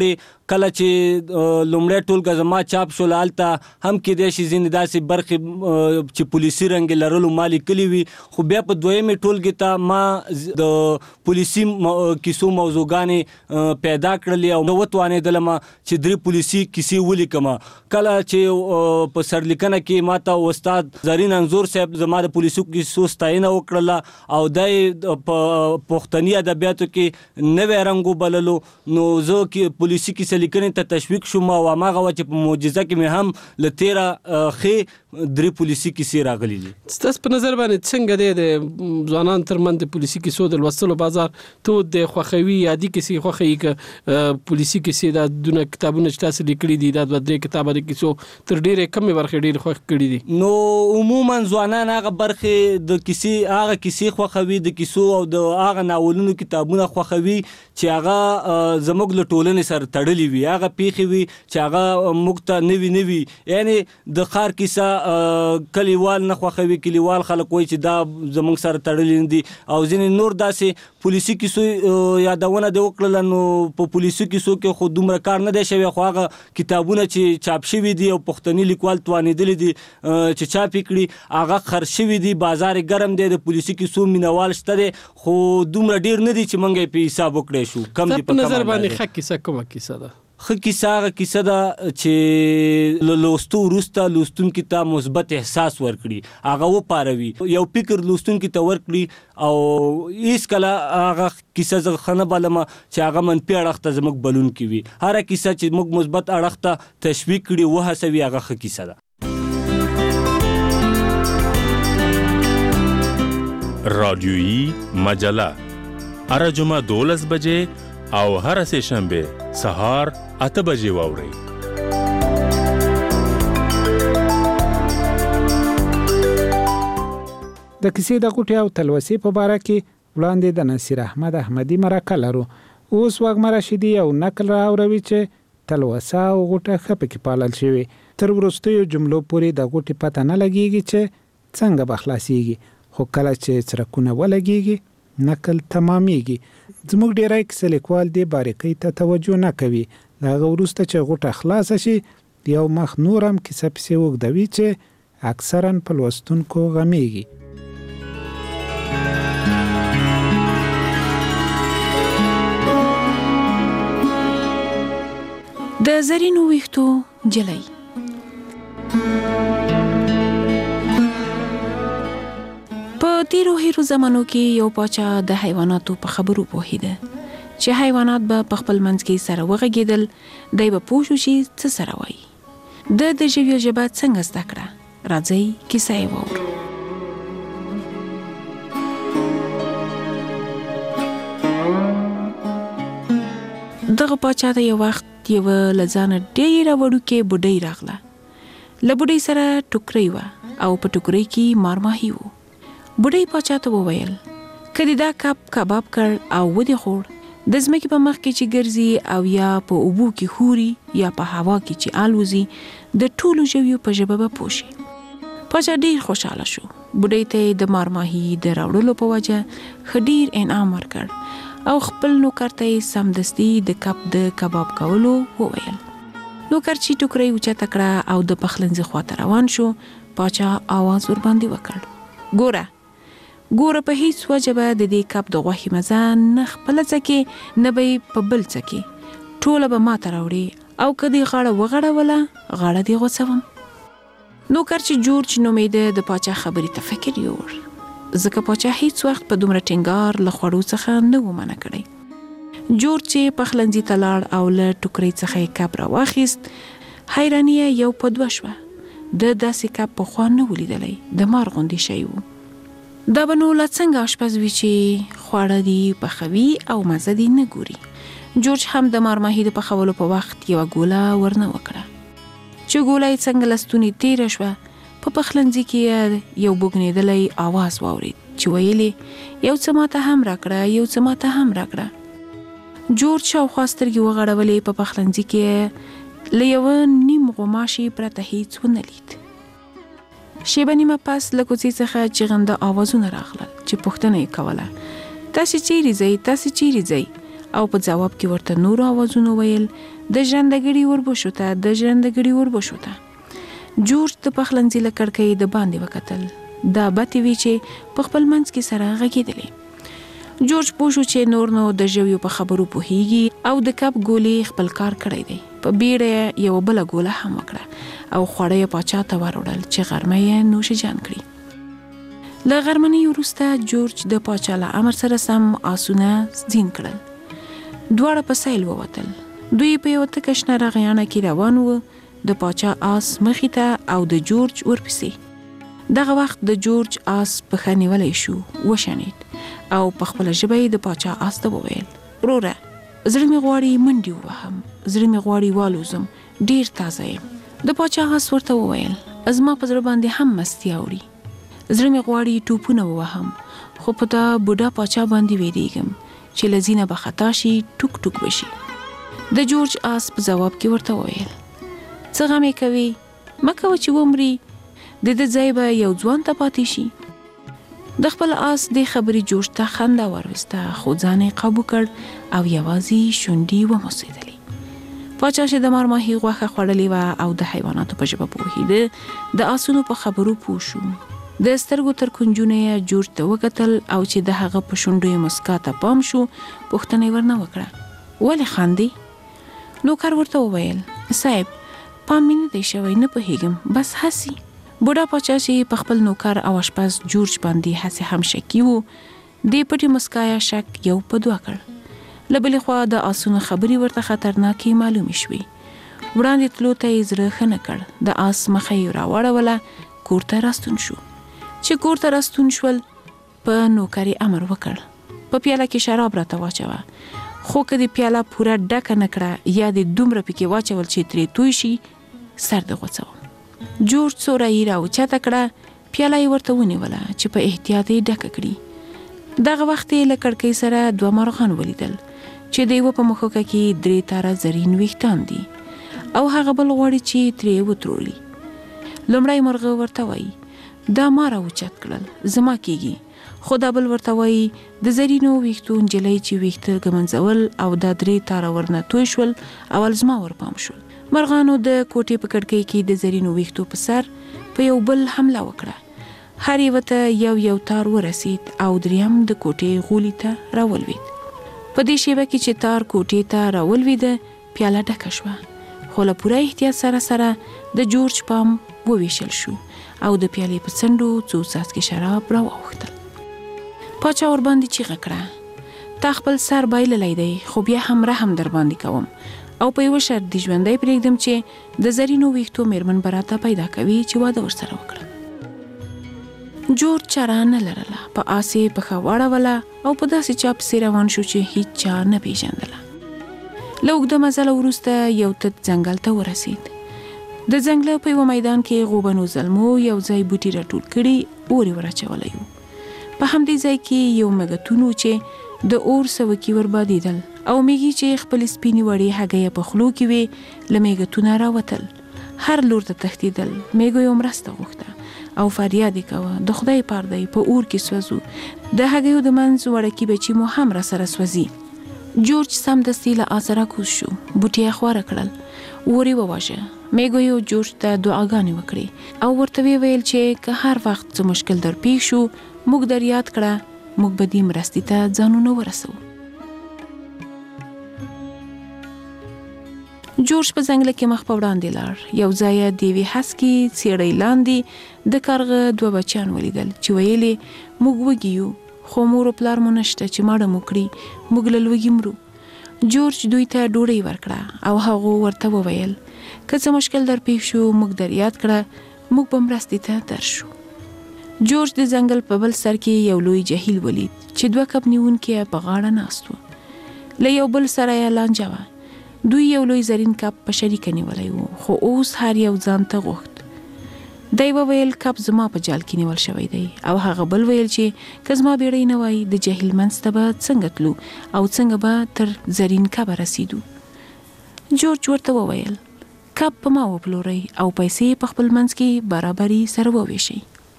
کله چې لومړی ټولګه زما چاپ شول هلته هم کېدای شي ځینې داسې برخې چې پولیسي رنګ لرلو ما لیکلي وي، خو بیا په دویمې ټولګې ته ما د پولیسي کیسو موضوعګانې پیدا کړلې او نو وتوانېدلم چې درې پولیسي کیسې ولیکم. کله چې په سرلیکنه کې ما ته استاد زرین انځور صاحب زما د پولیسو کیسو ستاینه وکړله او دا په پښتني ادبیاتو کې نوی رنګ وبللو، نو زه کې پولیسي کیسه لیکنې ته تشویق شوم او هماغه وه چې په معجزه کې مې هم له تیره ښې درې پولیسي کیسې راغلي دي. ستاسو په نظر باندې څنګه دی د ځوانانو ترمنځ د پولیسي کیسو د لوستلو بازار تود دی؟ خوښوي یادي کیسې خوښوي که پولیسي کیسې دا دونه کتابونه چې تاسو لیکلي دي دا دوه درې کتابه د کیسو تر ډېرې کمې برخې ډېرې خوښ کړي دي؟ نو عموما ځوانان هغه برخې د کیسې هغه کیسې خوښوي د کیسو او د هغه ناولونو کتابونه خوښوي چې هغه زموږ له ټولنې سره تړلي وي، هغه پیښې وي چې هغه موږ ته نوي نوي، یعنی د ښار کیسه کلیوال نه خوښوي، کلیوال خلک وایي چې دا زموږ سره تړلي نه دي، او ځینې نور داسې پولیسي کیسو یادونه دې وکړله. نو په پولیسي کیسو کې خو دومره کار نه دی شوی، خو هغه کتابونه چې چاپ شوي دي او پښتني لیکوال توانېدلي دي چې چاپ یې کړي هغه خرڅ شوي دي، بازار یې ګرم دی، د پولیسي کیسو مینوال شته دی، خو دومره ډېر نه دي چې موږ یې په حساب وکړی شو. کم دي په نظر باندې ښه کیسه کومه کیسه ده؟ ښه کیسه هغه کیسه ده چې له لوستو وروسته لوستونکي ته مثبت احساس ورکړي، هغه وپاروي، یو فکر لوستونکي ته ورکړي، او هېڅکله هغه کیسه زه ښه نه بلم چې هغه منفي اړخ ته زموږ بلونکي وي. هره کیسه چې موږ مثبت اړخ ته تشویق کړي وهڅوي هغه ښه کیسه ده. رادیویی مجله هر جمعه دولس بجې او هر سه شنبه سهار اته بجې واورئ. د کیسې د غوټي او تلوسې په باره کې وړاندې د نصیر احمد احمدي مرکه لرو. اوس وګ رشیدي او نقل راوړوي چې تلوسه او غوټه ښه پکې پالل شوی. تر وروستیو جملو پورې د غوټي پته نه لګیږي چې څنګه به خلاصيږي، خو کله چې څرکونه ولګیږي نقل تمامېږي. زموږ ډیری کیسه لیکوال دې باریکۍ ته توجه نه کوي، د هغه وروسته چې غوټه خلاصه شي یو مخ نور هم کیسه پسې اوږدوي چې اکثرا په لوستونکو غمیږي. د زرینو ویښتو جلۍ. په تیرو هیرو زمانو کې یو پاچا د حیواناتو په خبرو پوهیده چې حیوانات به په خپل منځ کې سره وغږیدل، دی به پوه شو چې څه سره وایي. د د ژویو ژبه څنګه زده کړه؟ راځئ کیسه یې واورو. دغه پاچا ته یو وخت یوه له ځانه ډېره وړوکې بوډۍ راغله. له بوډۍ سره ټوکرۍ وه او په ټوکرۍ کې مارماهي و. بوډۍ پاچا ته وویل که دې دا کب کباب کړ او ودې خوړ، د ځمکې په مخ کې چې ګرځي او یا په اوبو کې خوري یا په هوا کې چې الوزي، د ټولو ژویو په ژبه به پوه شي. پاچا ډېر خوشحاله شو. بوډۍ ته د مارماهي د راوړلو په وجه ښه ډېر انعام ورکړ او خپل نوکر ته یې سمدستي د کب د کباب کولو وویل. نوکر چې ټوکرۍ اوچته کړه او د پخلنځي خواته روان شو، پاچا آواز ورباندې وکړ، ګوره ګوره په هیڅ وجه به د دې کب د غوښې مزه نه خپله څکې نه به یې په بل څکې، ټوله به ما ته راوړې او که دې غاړه وغړوله غاړه دې غوڅوم. نوکر چې جورج نومېده د پاچا خبرې ته فکر یوړ، ځکه پاچا هیڅ وخت په دومره ټینګار له خوړو څخه نه و منع کړی. جورج چې پخلنځي ته لاړ او له ټوکرۍ څخه یې کب راواخیست، حیراني یې یو په دوه شوه. د داسې کب پخوا نه و لیدلی، د مار غوندې شی و. دا به نو لا څنګه اشپز وي چې خواړه دي پخوي او مزه دي نه ګوري. جورج هم د مارماهي د پخولو په وخت یوه ګوله ورنه وکړه. چې ګوله یې څنګه له ستونې تېره شوه، په پخلنځي کې یو بوږنېدلی آواز واورېد چې ویلې یو څه ماته هم راکړه، یو څه ماته هم راکړه. جورج شاوخوا سترګې وغړولې، په پخلنځي کې له یوه نیم غوماشي پرته هیڅ ونه لید. شیبه نیمه پس له کوڅې څخه چغنده آوازونه راغلل چې پوښتنه یې کوله، تاسې چیرې ځئ، تاسې چیرې ځئ؟ او په جواب کې ورته نور आवाजونه ویل د ژوندګړي وربشو ته د ژوندګړي وربشو ته جورج د پخلنځي له کړکۍ د باندې وکتل دا بتې وی چې په خپل منځ کې سره غږېدلې جورج پوښو چې نور نو د ژویو په خبرو پوهیږي او د کپ ګولې خپل کار کړی دی په بیړه یو بل ګوله هم وکړه او خوړې پاچا ته وروړل چې غرمه یې نوش جان کړي له غرمنۍ وروسته جورج د پاچا له امر سره سم آسونه زین کړل دواړه په سیل ووتل دوی په یو تکه شنه رغیانه کې روان وو د پاچا آس مخې ته او د جورج ورپسې دغه وخت د جورج آس په ښه نیولی شو وشنید او په خپله ژبه یې د پاچا آس ته وویل وروره زړه مې غواړي منډې ووهم زړه مې غواړي والوزم ډېر تازه یم د پاچا آس ورته وویل زما په زړه باندې هم مستي اوړي زړه مې غواړي ټوپونه ووهم خو په دا بوډا پاچا باندې ویریږم چې له ځینه به خطا شي ټوک ټوک بشي د جورج آس په ځواب کې ورته وویل څه غم یې کوي مه کوه چې ومري د ده ځای به یو ځوان ته پاتې شي د خپل آس دې خبرې جورج ته خندا وروسته خو ځان یې قابو کړ او یوازې شونډې وموسېدلې پاچا چې د مارماهي غوښه خوړلې وه او د حیواناتو په ژبه پوهېده د آسونو په خبرو پوه شو د سترګو تر کنجونه یې جورج ته وکتل او چې د هغه په شونډو یې مسکا ته پام شو پوښتنه یې ورنه وکړه ولې خاندې نوکر ورته وویل صاحب پام مې نه دی شوی نه پوهېږم بس هسي بوډا پاچا چې په خپل نوکر او اشپز جورج باندې هسې هم شکي و دې پټې مسکا یا شک یو په دوه کړ له بلې خوا د آسونو خبرې ورته خطرناکې معلومې شوې وړاندې تلو ته یې زړه ښه نه کړ د آس مخه یې راواړوله کور ته راستون شو چې کور ته راستون شول په نوکر یې امر وکړ په پیاله کې شراب راته واچوه خو که دې پیاله پوره ډکه نه کړه یا دې دومره پکې واچول چې ترې توی شي سر دې غوڅوم جورج څوره یې راوچته کړه پیاله یې ورته ونیوله چې په احتیاط یې ډکه کړي دغه وخت یې له کړکۍ سره دوه مرغان ولیدل چې د یوه په مښوکه کې درې تاره زرین ویښتان دي او هغه بل غواړي چې ترې وتروړي لومړی مرغه ورته وایي دا ما راوچت کړل زما کېږي خو دا بل ورته وایي د زرینو ویښتو نجلۍ چې ویښته ږمنځول او دا درې تاره ورنه توی شول اول زما ورپام شول مرغانو د کوټې په کړکۍ کې د زرینو ویښتو په سر په یو بل حمله وکړه هر یو ته یو یو تار ورسید او دریم د کوټې غولي ته راولوید په دې شیبه کې چې تار کوټې ته راولویده پیاله ډکه شوه خو له پوره احتیاط سره سره د جورج پام وویشل شو او د پیالې په څنډو څو څاڅکي شراب راواوښتل پاچا ورباندې چیغه کړه تا خپل سر بایللی دی خو بیا هم رحم در باندې کوم او په یوه شرط دې ژوندی پرېږدم چې د زرینو ویښتو میرمن به راته پیدا کوي چې واده ورسره وکړم جورج چاره نه لرله په آس یې پښه واړوله او په داسې چا پسې روان شو چې هیڅ چا نه پیژندله له اوږده مزله وروسته یو تت ځنګل ته ورسید د ځنګله په یوه میدان کې غوبنو زلمو یو ځای بوټي راټول کړي اور یې ور اچولی و په همدې ځای کې یو مګتون و چې د اور سوکي وربادېدل او میږي چې خپل سپینې وړې هګۍ په خولو کې وې له میږتونه راوتل هر لور ته تښتېدل میږو یې مرسته غوښته او فریاد یې کوه د خدای پاره دی په اور کې سوځو د هګیو د منځ وړکي بچي مو هم راسره سوځي جورج سمدستي له آسه راکوز شو بوټي یې خواره کړل اور یې وواژه میږو یې جورج ته دعاګانې وکړې او ورته ویې ویل چې که هر وخت څه مشکل در پیښ شو موږ در یاد کړه موږ به دې مرستې ته ځانونه ورسوو جورج په ځنګله کې مخ په وړاندې لاړ یو ځای د یوې هسکې څېړۍ لاندې د کارغه دوه بچیان ولیدل چې ویل یې موږ وږي یو خو مور او پلار مو نشته چې ماړه مو کړي موږ له لوږې مرو جورج دوی ته ډوډۍ ورکړه او هغو ورته وویل که څه مشکل در پیښ شو موږ در یاد کړه موږ به مرستې ته درشو جورج د ځنګل په بل سر کې یو لوی جهیل ولید چې دوه کب نیونکي په غاړه ناست و له یو بل سره یې لانجه وه دوی یو لوی زرین کب په شریکه نیولی و خو اوس هر یو ځان ته غوښت دی وویل کب زما په جال کې نیول شوی دی او هغه بل ویل چې که زما بیړۍ نه وای د جهیل منځ ته به څنګه تلو او څنګه به تر زرین کبه رسیدو جورج ورته وویل کب په ما وپلورئ او پیسې په خپل منځ کې برابري سره وویشئ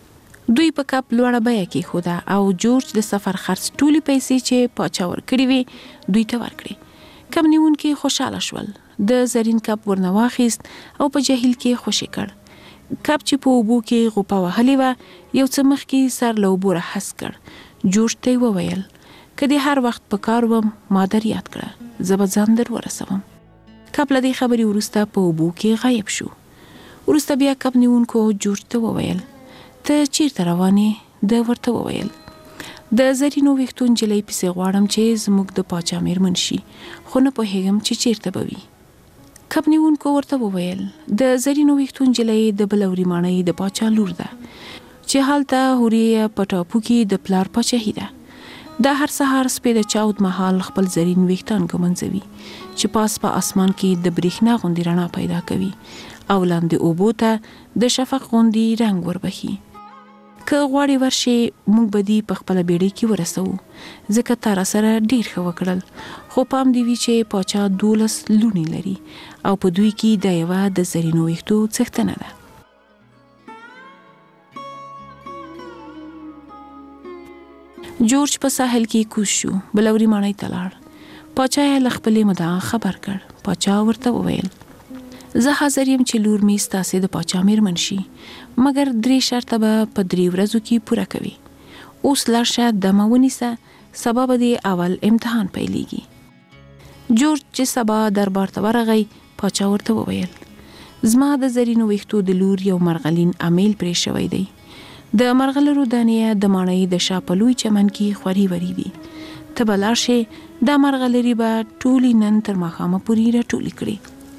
دوی په کپ لوړه بیه کې خوده او جورج د سفر خرڅ ټولې پیسې چې پاچا ورکړي وي دوی ته ورکړي. کم نیونکي خوشاله شول، د زرین کپ ورنه واخیست او په جهیل کې خوشي کړ. کپ چې په اوبو کې غوپه وهلې وه یو څه مخکې سر له اوبو راهس کړ. جورج ته یې وویل که دې هر وخت په کار وم ما در یاد کړه، زه به ځان در ورسوم. کپ له دې خبرې وروسته په اوبو کې غایب شو. وروسته بیا کپ نیونکو جورج ته وویل ته چیرته روان یې؟ ده ورته وویل د زرینو ویښتو نجلۍ پسې غواړم چې زموږ د پاچا میرمن شي، خو نه پوهېږم چې چیرته به وي. کب نیونکو ورته وویل د زرینو ویښتو نجلۍ د بلوري ماڼۍ د پاچا لور ده چې هلته هورې په ټاپو کې د پلار پاچاهي ده. دا هر سهار سپې د چاود مهال خپل زرین ویښتان ږمنځوي چې پاس په اسمان کې د برېښنا غوندې رڼا پیدا کوي او لاندې اوبو ته د شفق غوندې رنګ وربخي. که غواړي ورشي موږ به دې په خپله بیړۍ کې ورسوو، ځکه تا را سره ډېر ښه وکړل، خو پام دې وي چې پاچا دولس لوڼې لري او په دوی کې دا یوه د زرینو ویښتو څښتنه ده. جورج په ساحل کې کوز شو، بلوري ماڼۍ ته لاړ. پاچا یې له خپلې مدعا خبر کړ. پاچا ورته وویل زه حاضر یم چې لور مې ستاسې د پاچا میرمن شي، مګر درې شرطه به په درې ورځو کې پوره کوي. اوس لاړ شه دمه ونیسه، سبا به دې اول امتحان پیلیږي. جورج چې سبا دربار ته ورغی پاچا ورته وویل زما د زرینو ویښتو د لور یو مرغلین امیل پرې شوی دی. د مرغلرو دانې د ماڼۍ د شا په لوی چمن کې خوري وري دي. ته به لاړ شې دا مرغلرې به ټولې نن تر ماښامه پورې راټولې کړې.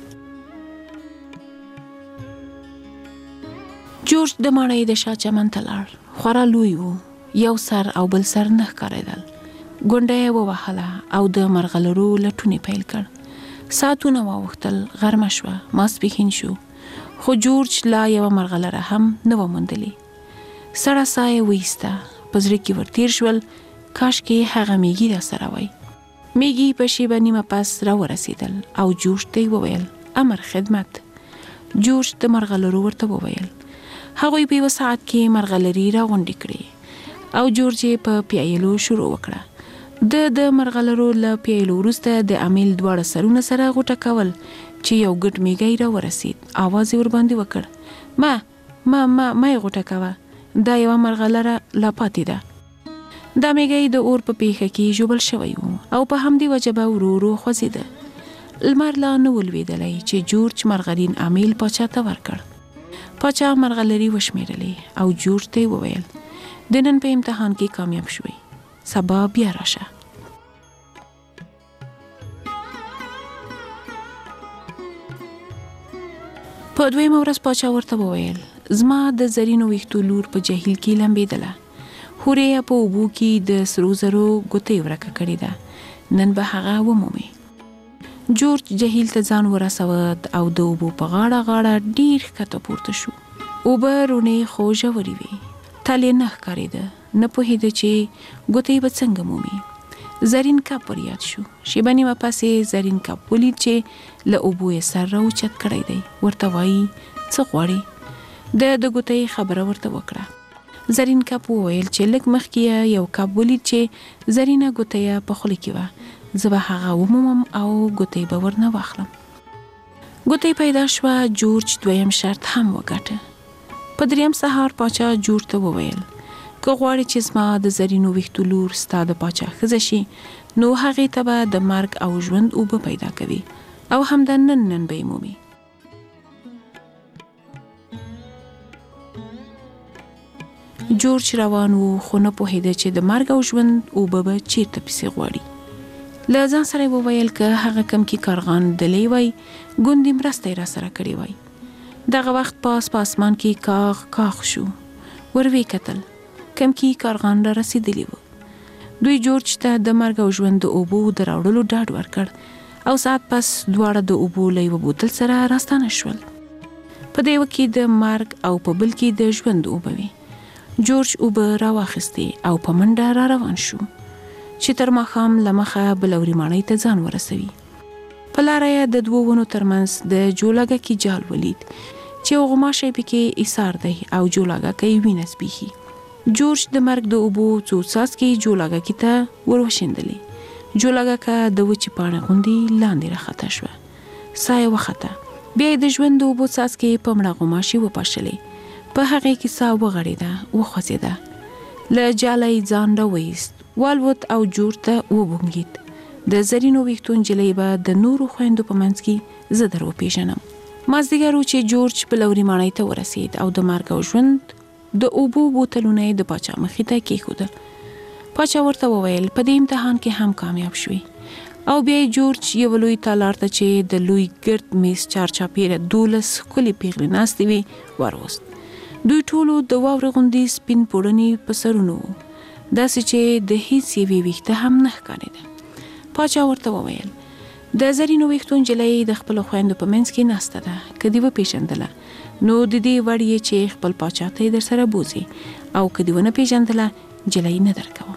جورج د ماڼۍ د شا چمن ته لاړ. خورا لوی و، یو سر او بل سر نه ښکارېدل. ګونډه یې ووهله او د مرغلرو لټونې پیل کړ. ساعتونه واوښتل، غرمه شوه، ماسپښین شو، خو جورج لا یوه مرغلره هم نه وه موندلې. سړه ساه یې وایسته، په زړه کې ورتېر شول کاشکې هغه میږي راسره وای. میږي په شیبه نیمه پس راورسېدل او جورج ته یې وویل امر خدمت. جورج د مرغلرو ورته وویل. هغوی په یوه ساعت کې مرغلرې راغونډې کړې او جورج یې په پیایلو شروع وکړه. د د مرغلرو له پیایلو وروسته د امیل دواړه سرونه سره غوټه کول چې یو ګډ میږی راورسېد. آواز یې ورباندې وکړ ما ما ما ما یې غوټه کوه، دا یوه مرغلره لا پاتې ده. دا میږی د اور په پیښه کې ژوبل شوی و او په همدې وجه به ورو ورو خوځېده. لمر لا نه و لوېدلی چې جورج مرغلین امیل پاچا ته ورکړ. پاچا مرغلرې وشمېرلې او جورج ته یې وویل د نن په امتحان کې کامیاب شوی، سبا بیا راشه. په دویمه ورځ پاچا ورته وویل زما د زرینو ویښتو لور په جهیل کې لمبېدله، هورې یې په اوبو کې د سرو زرو ګوتې ورکه کړې ده، نن به هغه ومومې. جورج جهیل ته ځان ورسود او د اوبو په غاړه غاړه ډیر ښکته پورته شو. اوبه رونې خو ژورې وې، تل یې نه ښکارېده، نه پوهېده چې ګوتې به څنګه مومي. زرین کپ ور یاد شو. شیبه نیمه پسې زرین کپ ولید چې له اوبو یې سر راوچت کړی دی. ورته وایي څه غواړې؟ د د ګوتې خبره ورته وکړه. زرین کپ وویل چې لږ مخکې یو کپ ولید چې زرینه ګوتې په خوله کې وه، زه به هغه ومومم او ګوتې به ورنه واخلم. ګوتې پیدا شوه. جورج دویم شرط هم وګټه. په دریم سهار پاچا جورج ته وویل که غواړې چې زما د زرینو ویښتو لور ستا د پاچا ښځه شي نو هغې ته به د مرګ او ژوند اوبه پیدا کوي او همدا نن نن به یې مومي. جورج روان و خو نه پوهېده چې د مرګ او ژوند اوبه به چیرته پسې غواړي. له ځان سره یې وویل که هغه کم کې کارغان دلی وای ګوندې مرسته یې راسره کړې وای. دغه وخت پاس په اسمان کې کاغ کاغ شو. ور ویې کتل، کم کې کارغان را رسېدلي وو. دوی جورج ته د مرګ او ژوند د اوبو د راوړلو ډاډ ورکړ او ساعت پس دواړه د اوبو له یوه بوتل سره راستانه شول. په دې یوه کې د مرګ او په بل کې د ژوند اوبه وې. جورج اوبه راواخیستې او په منډه را روان شو چې تر ماښام له مخه بلوري ماڼۍ ته ځان ورسوي. په لاره یې د دوو ونو ترمنځ د جولاګکي جال ولید چې یو غوماشی پکې ایسار دی او جولاګکی وینه زبېښي. جورج د مرګ د اوبو څو څاڅکي جولاګه کې ته وروشندلې. جولاګه کا د وچې پاڼې غوندې لاندې راخته شوه. ساه یې وخته. بیا د ژوند د اوبو څاڅکي په مړه غوماشي وپاشلې. په هغې کې ساه وغړېده، وخوځېده. له جاله یې ځان راوایست، والوت او جورج ته وبونګېد. د زرینو ویښتو نجلۍ به د نورو خویندو په منځ کې زه در وپېژنم. مازدیګر و چې جورج په لوري ماڼۍ ته ورسېد او د مرګ او ژوند د اوبو بوتلونه یې د پاچا مخې ته کېښودل. پاچا ورته وویل په دې امتحان کې هم کامیاب شوي. او بیا یې جورج یو لوی تالار ته چې د لوی ګرد میز چارچاپېره دولس ښکلې پیغلې ناستې وې وروست. دوی ټولو د واورې غوندې سپین پوړني په سرونو وو، داسې چې د هیڅ یوې ویښته هم نه ښکارېده. پاچا ورته وویل د زرینو ویښتو نجلۍ د خپلو خویندو په منځ کې ناسته ده، که دې وپېژندله نو د دې وړ یې چې خپل پاچا ته یې در سره بوځي، او که دې ونه پېژندله نجلۍ نه درکوم.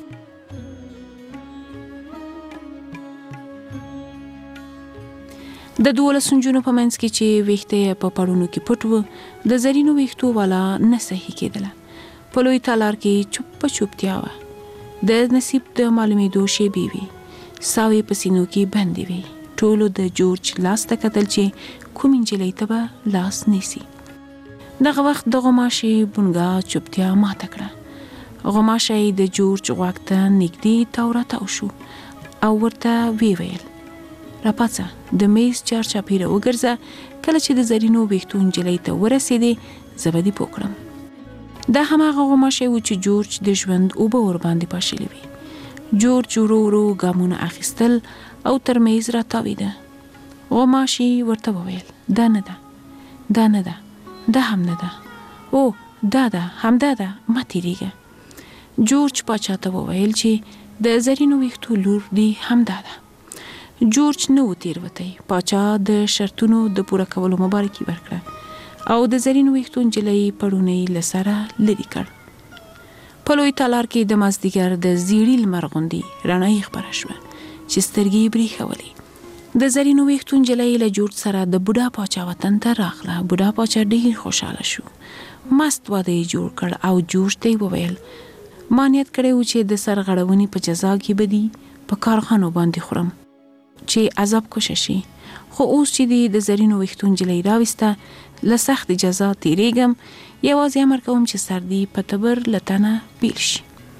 د دولس نجونو په منځ کې چې ویښته یې په پړونو کې پټ و، د زرینو ویښتو والا نه صحیح کېدله. په لوی تالار کې چوپه چوپتیا وه. د نصیب د معلومېدو شېبې وې. ساوې په سینو کې بندې وې. ټولو د جورج لاس ته کتل چې کوم نجلۍ ته به لاس نیسي. دغه وخت د غوماشې بونګا چوپتیا ماته کړه. غوماشه یې د جورج غوږ ته نږدې تاو راتاو شو او ورته وی ویل راپاڅه، د میز چارچاپېره وګرځه، کله چې د زرینو ویښتو نجلۍ ته ورسېدې زه به دې پوه کړم. دا هماغه غوماشه و چې جورج د ژوند اوبه ورباندې پاشلې وې. جورج ورو ورو ګامونه اخیستل او تر میز راتاوېده. غوماشې ورته وویل دا نه ده، دا نه ده، دا هم نه ده، او دا ده، همدا ده، مه تېرېږه. جورج پاچا ته وویل چې د زرینو ویښتو لور دې همدا ده. جورج نه و تېروتی. پاچا د شرطونو د پوره کولو مبارکي ورکړه او د زرینو ویښتو نجلۍ پړونی له سره لرې کړ. په لوی تالار کې د مازدیګر د زیړي لمر غوندې رڼایي خپره شوه چې سترګې یې برېښولې. د زرینو ویښتو نجلۍ له جورج سره د بوډا پاچا وطن ته راغله. بوډا پاچا ډېر خوشحاله شو. مست واده یې جوړ کړ او جورج ته یې وویل ما نیت کړی و چې د سرغړونې په جزا کې به دي په کارخانو باندې خورم چې عذاب کشه شي، خو اوس چې دی د زرینو ویښتو نجلۍ راوسته له سخت جزا تیریږم، یوازې امر کوم چې سر دې په تبر له تنه بیل شي.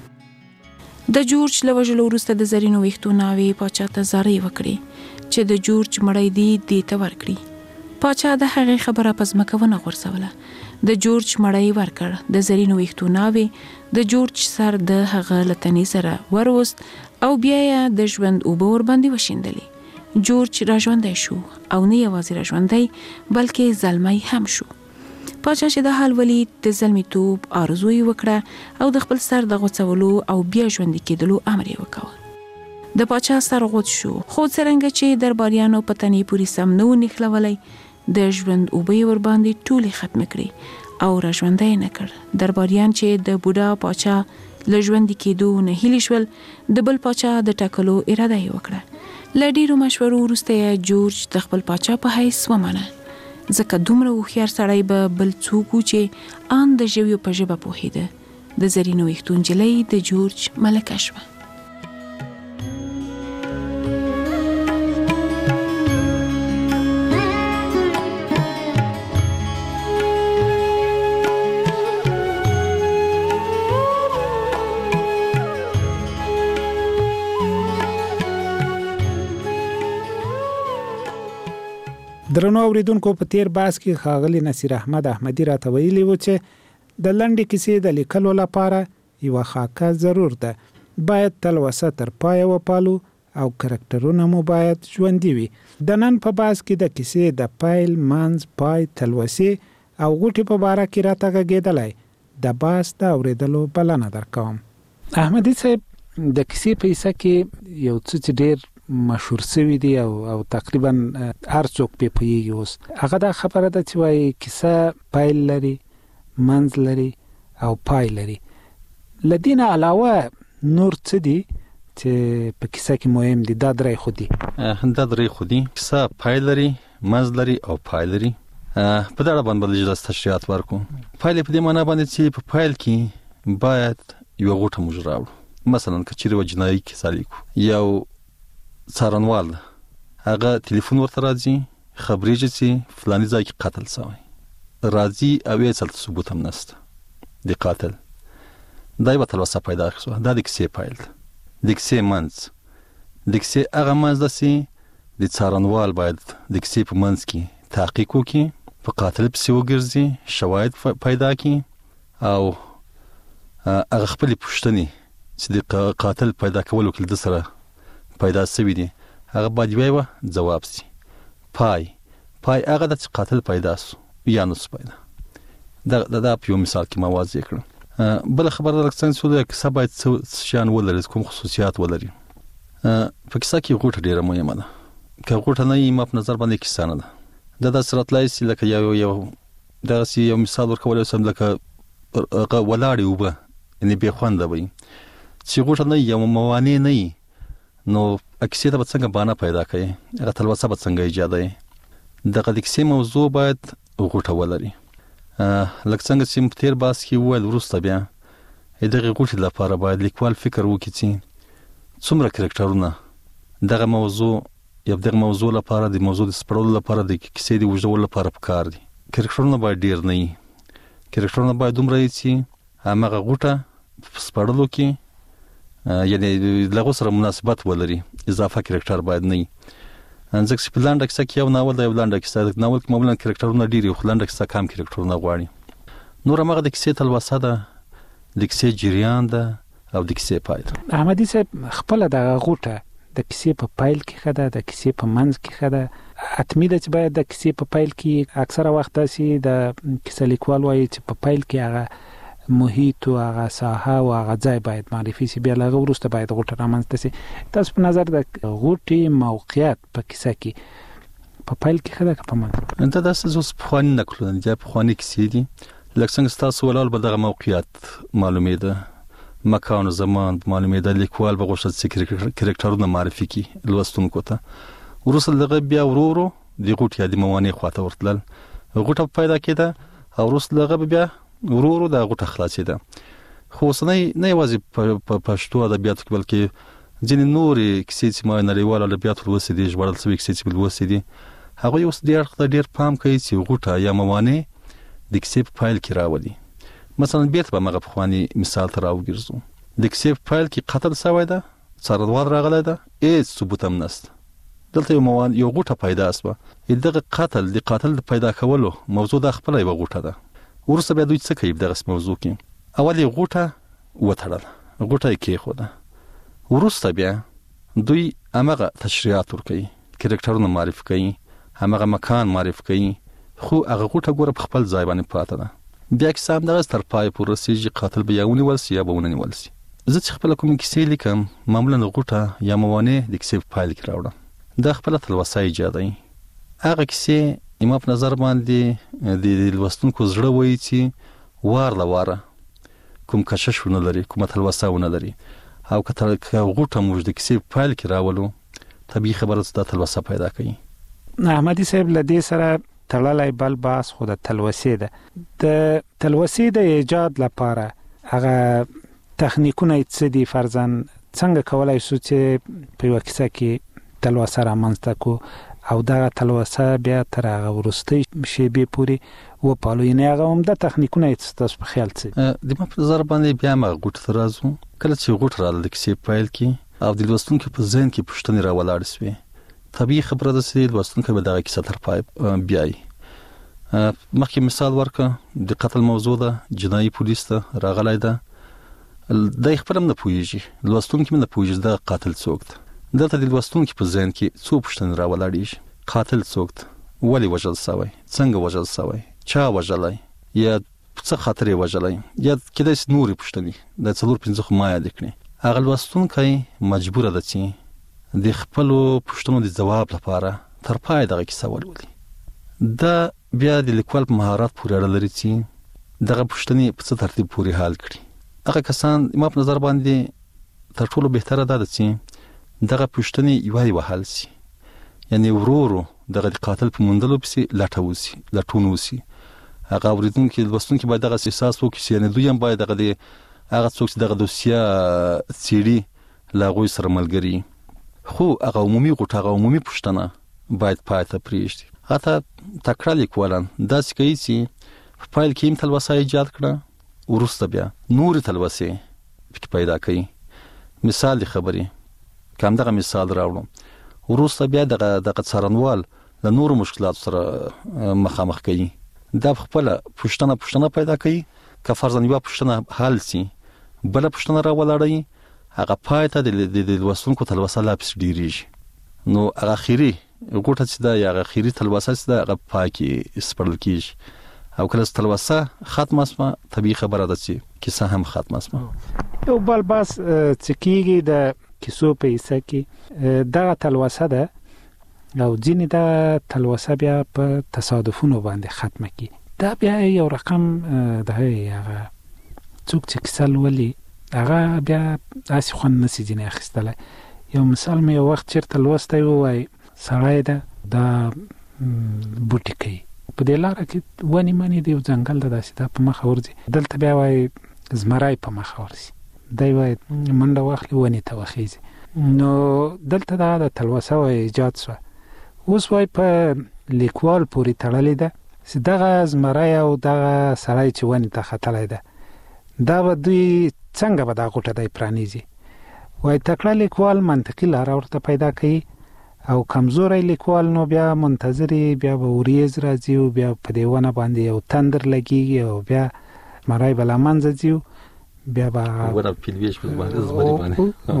د جورج له وژلو وروسته د زرینو ویښتو ناوې پاچا ته زارۍ وکړې چې د جورج مړی دې دې ته ورکړي. پاچا د هغې خبره په ځمکه ونه غورځوله. د جورج مړی ورکړ. د زرینو ویښتو ناوې د جورج سر د هغه له تنې سره وروست او بیا یې د ژوند اوبه ورباندې وشیندلې. جورج راژوندی شو او نه یوازې راژوندی بلکې زلمی هم شو. پاچا چې د حال ولید د زلمیتوب آرزو یې وکړه او د خپل سر د غوڅولو او بیا ژوندي کېدلو امر یې وکړ. د پاچا سر غوڅ شو، خو څرنګه چې درباریانو په تنې پورې سم نه و نښلولی، د ژوند اوبه یې ورباندې ټولې ختمې کړې او راژوندی یې نه کړ. درباریان چې د بوډا پاچا له ژوندي کېدو نه هیلې شول، د بل پاچا د ټاکلو اراده یې وکړه. له ډېرو مشورو وروسته یې جورج د خپل پاچا په حیث ومنه، ځکه دومره هوښیار سړی به بل څوک و چې ان د ژویو په ژبه پوهېده. د زرینو ویښتو نجلۍ د جورج ملکه شوه. درنو اوریدونکو، په تیر باس کې ښاغلي نصیر احمد احمدي راته ویلي و چې د لنډې کیسې د لیکلو لپاره یوه خاکه ضرور ده. باید تلوسه تر پایه وپالو او کرکټرونه مو باید ژوندي وي. د نن په باس کې د کیسې د پیل، منځ، پای، تلوسې او غوټې په باره کې راته غږېدلی. د باس د اوریدلو بلنه درکوم. احمدي صاحب، د کیسې په حصه کې یو څه چې ډېر مشهور سوي دي او او تقریبا هر څوک په پیږي اوس، هغه دا خبره ده چې وايي کیسه پیل لري، منځ لري او پای لري. لدینا علاوه نور څه دي چې په کیسه کې مهم دي؟ دا درې خو دي. دا درې خو دي. کیسه پیل لري، منځ لري او پای لري. په دا باندې بل جزاست تشریحات ورکو. پایل په دې معنی باندې چې په پایل کې باید یو غوټه موږ راوړو. مثلا که چیرې و جنایي کیسه لیکو، یو څارنوال هغه ټلیفون ورته راځي، خبرېږي چې فلاني ځای کې قتل شوی، راځي او یې څلته ثبوت هم نشته د قاتل. دا یوه تلوسه پیدا شوه. دا د کیسې پیل ده، د کیسې منځ. د کیسې هغه منځ ده چې د څارنوال باید د کیسې په منځ کې تحقیق وکړي، په قاتل پسې وګرځي، شواهد پیدا کړي او هغه خپلې پوښتنې چې د قاتل پیدا کولو کې د سره پیدا شوي دي هغه باید یوه ځواب شي. پای پای هغه ده چې قاتل پیدا شو یا نه شو پیدا. دا دا په یو مثال کې ما واضح کړم. بله خبره ده څنګه چې کیسه باید څه شیان ولري، کوم خصوصیات ولري. په کیسه کې غوټه ډېره مهمه ده. که غوټه نه وي ما په نظر باندې کیسه نه ده. دا داسې راتلی شي لکه یو یو دغسې یو مثال ورکولی شم لکه هغه ولاړې اوبه، یعنې بې خونده به وي. چې غوټه نه وي یا موانع نه وي نو کیسې ته به څنګه بانه پیدا کوي، هغه تلوسه به څنګه ایجادوي. دغه د کیسې موضوع باید غوټه ولري. لکه څنګه چې په تېر بحث کې وویل وروسته بیا دغې غوټې لپاره باید لیکوال فکر وکړي چې څومره کرکټرونه دغه موضوع یا دغه موضوع لپاره د موضوع د سپړلو لپاره د کیسې د اوږدولو لپاره پکار دي. کرکټرونه باید ډېر نه وي. کرکټرونه باید دومره وي چې همغه غوټه په سپړلو کې یعنې له هغو سره مناسبت ولري. اضافه کرکټر باید نه وي. ځکه چې په لنډه کیسه کې یو ناول ده، یو لنډه کیسه ده. ناول کې معمولا کرکټرونه ډېر وي خو لنډه کیسه کم کرکټرونه غواړي. نور همغه د کیسې تلوسه ده، د کیسې جریان ده او د کیسې پای ده. احمدي صاحب خپله دغه غوټه د کیسې په پیل کې ښه ده، د کیسې په منځ کې ښه ده. حتمي ده چې باید د کیسې په پیل کې اکثره وخت داسې د کیسه لیکوال وایي چې په پیل کې هغه محیط او هغه ساحه او هغه ځای باید معرفي شي، بیا له هغه وروسته باید غوټه رامنځته شي. تاسو په نظر د غوټې موقعیت په کیسه کې په پیل کې ښه ده که په منځ؟ دا داسې اوس پخواني نکلونه دي، پخواني کیسې دي. لکه څنګه ستاسو ولاړ به دغه موقعیت معلومېده، مکان و زمان معلومېده، لیکوال به غوښتل چې کرکټرونه معرفي کړي لوستونکو ته. وروسته دغه بیا ورو ورو د غوټې یا د موانع خواته ورتلل، غوټه پیدا کېده او وروسته دغه بیا ورو ورو د غوټه خلاصېده. خو اوسنی نه یوازې په پښتو ادبیاتو کې بلکې ځینې نورې کیسې چې ما نړیوال ادبیاتو لوستې دي، ژباړل شوي کیسې چې مې لوستې دي، هغوی اوس دې اړخ ته ډېر پام کوي چې غوټه یا موانع د کیسې په پیل کې راولي. مثلا بیرته به همغه پخواني مثال ته راوګرځو. د کیسې په پیل کې قتل شوی ده، څارنوال راغلی ده، هېڅ ثبوت هم نشته. دلته یو موان یو غوټه پیدا شوه. دغه قتل د قاتل د پیدا کولو موضوع دا خپله یوه غوټه ده. وروسته بیا دوی څه کوي په دغسې موضوع کې؟ اول یې غوټه وتړله، غوټه یې کېښوده. وروسته بیا دوی همغه تشریحات ورکوي، کرکټرونه معرفي کوي، همغه مکان معرفي کوي، خو هغه غوټه ګوره په خپل ځای باندې پاته ده. بیا کیسه همدغسې تر پایه پورې رسېږي، قاتل به یا ونیول شي یا به ونه نیول شي. زه چې خپله کومې کیسې لیکم معمولا غوټه یا موانع د کیسې په پیل کې راوړم. دا خپله تلوسه ایجادوي. هغه کیسې ما په نظر باندې د لوستونکو زړه وایي چې وار له واره کوم کشش ونه لري، کومه تلوسه ونه لري. او که غوټه موږ د کیسې په پیل کې راولو طبیعي خبره ده چې دا تلوسه پیدا کوي. احمدي صاحب له دې سره تړلی بل بحث خو د تلوسې ده. د تلوسې د ایجاد لپاره هغه تخنیکونه یې څه دي؟ فرضاً څنګه کولی شو چې په یوه کیسه کې تلوسه رامنځته کړو او دغه تلوسه بیا تر هغه وروستۍ شیبې پورې وپالو؟ یعنې هغه عمده تخنیکونه یې ستاسو په خیال څه دي؟ د ما په نظر باندې بیا همغه غوټې ته راځو. کله چې غوټه راغله د کیسې په پیل کې او د لوستونکي په ذهن کې پوښتنې راولاړې شوې، طبیعي خبره ده چې لوستونکی به دغه کیسه تر پای بیایي. مخکې مثال ورکړه، د قتل موضوع ده، جنایي پولیس ته راغلی ده، دی خپل هم نه پوهېږي، لوستونکي هم نه پوهېږي دغه قاتل څوک ده. دلته د لوستونکي په ذهن کې څو پوښتنې راولاړېږي. قاتل څوک ده؟ ولې وژل شوی؟ څنګه وژل شوی؟ چا وژلی؟ یا څه خاطر یې وژلی؟ یا کېدای شي نورې پوښتنې، دا څلور پنځه خو ما یادې کړې. هغه لوستونکی مجبوره ده چې د خپلو پوښتنو د ځواب لپاره تر پای دغه کیسه ولولي. دا بیا د لیکوال په مهارت پورې اړه لري چې دغه پوښتنې په څه ترتیب پورې حل کړي. هغه کسان ما په نظر باندې تر ټولو بهتره دا ده چې دغه پوښتنې یوه یوه حل شي. یعنې ورو ورو دغه د قاتل په موندلو پسې لټه وسي، لټون وسي. هغه اورېدونکي لوستونکي باید دغه احساس وکړي چې یعنې دوی هم باید دغه د هغه څوک چې دغه دوسیه سیړي لاغوي سره ملګری خو هغه عمومي غوټه هغه عمومي پښتنه باید پای ته پریږدي. هغه تکړه لیکوالان داسې کوي چې په پایل کې هم تلوسه ایجاد کړه وروسته بیا نورې تلوسې پکې پیدا کوي. مثال دی خبرې کوم دغه مثال راوړم وروسته بیا دغه دغه څارنوال له نورو مشکلاتو سره مخامخ کوي. دا خپل پښتنه پښتنه پیدا کوي که فرضاً یو پښتنه حل سي بل پښتنه راولړی هغه پای ته د لوستونکو تلوسه لا پس ډیریږي. نو هغه اخیری غوټه چې دا یا اخیری تلوسه چې دا هغه پاکي سپړل کیږي او کله تلوسه ختمه اسمه طبيعي خبره ده چې کیسه هم ختمه اسمه. یو بل بس چې کیږي د کیسو په حصہ کې دا تلوسه ده او ځینې دا تلوسه بیا په تصادفونو باندې ختمه کی. دا بیا یو رقم ده هغه څوک چې کیسه لولي هغه بیا داسې خوند نسی ځینې اخیستلی. یو مثال مې یو وخت چېرته لوستی ووایي سړی ده دا بوټي کوي په دې لاره کې ونې منې د یو ځنګل ده داسې دا په مخه ورځي دلته بیا وایي زمری په مخه ورځي دی وایي منډه واخلي ونې ته وخیږي. نو دلته دغه د تلوسه وایي ایجاد شوه. اوس وایي په لیکوال پورې تړلې ده چې دغه زمری او دغه سړی چې ونې ته ختلی ده دا به دوی څنګه به دا غوټه دی پرانیزي. وایي تکړه لیکوال منطقي لاره ورته پیدا کوي او کمزوری لیکوال نو بیا منتظري بیا به وریځ راځي او بیا په دې ونه باندې یو تندر لګیږي او بیا مړی به له منځه ځي بیا به ونه پیلویش په باندې زمری باندې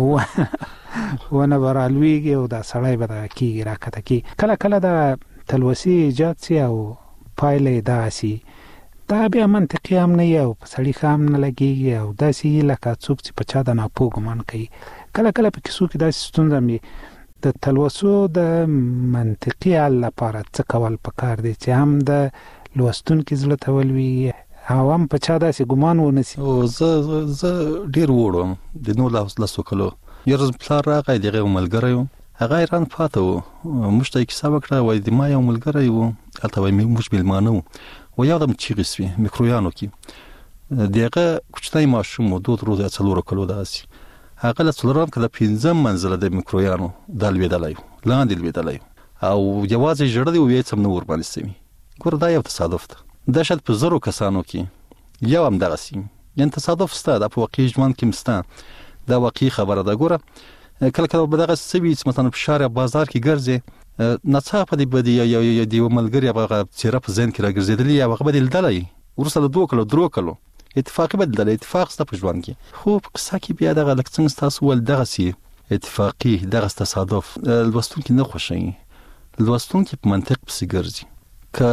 ونه به رالویږي او دا سړی به دغه کېږي راکته کېږي. کله کله د تلوسې ایجاد سي او پایله یې دغسې دا بیا منطقي هم نه او په سړي ښه هم نه لګېږي او داسې لکه څوک چې په چا د ناپوه ګمان کوي. کله کله په کیسو کې داسې ستونزه هم د تلوسو د منطقي حل لپاره څه کول پکار دی چې هم د لوستونکي زړه ته ولوي او هم په چا داسې ګمان ونه سي. زه زه ډېر وړ وم د نولس لسو کلو یو ورځ پلار راغی د هغه یو ملګری و هغه ایران پاته و موږ ته یې کیسه وکړه وایي د ما یو ملګری و هلته وایي موږ مېلمانه وو و یادم چیغې سوې میکرویانو کې د هغه کوچنی ماشوم و دوه تر څلورو کلو داسې هغه له څلورم که د پنځم منزله د میکرویانو دا لوېدلی و لاندې لوېدلی او یوازې ژړلی و هېڅ هم نه ورباندې سوي. ګوره دا یو تصادف ده. دا شاید په زرو کسانو کې یو هم دغسې یعنې تصادف شته دا په واقعي ژوند کې هم شته دا واقعي خبره ده. ګوره کله کله به دغسې څه وي چې مثلا په ښار یا بازار کې ګرځې ناڅاپه دې به د یو ملګري هغه څېره په ذهن کې راګرځېدلي او هغه به دې لیدلی وروسته له دوه کلو درو کلو اتفاقي به لیدلی اتفاق شته په ژوند کې. خو په قصه کې بیا دغه لکه څنګه ستاسو وویل دغسې اتفاقي دغسې تصادف لوستونکي نه خوښوي. لوستونکي په منطق پسې ګرځي. که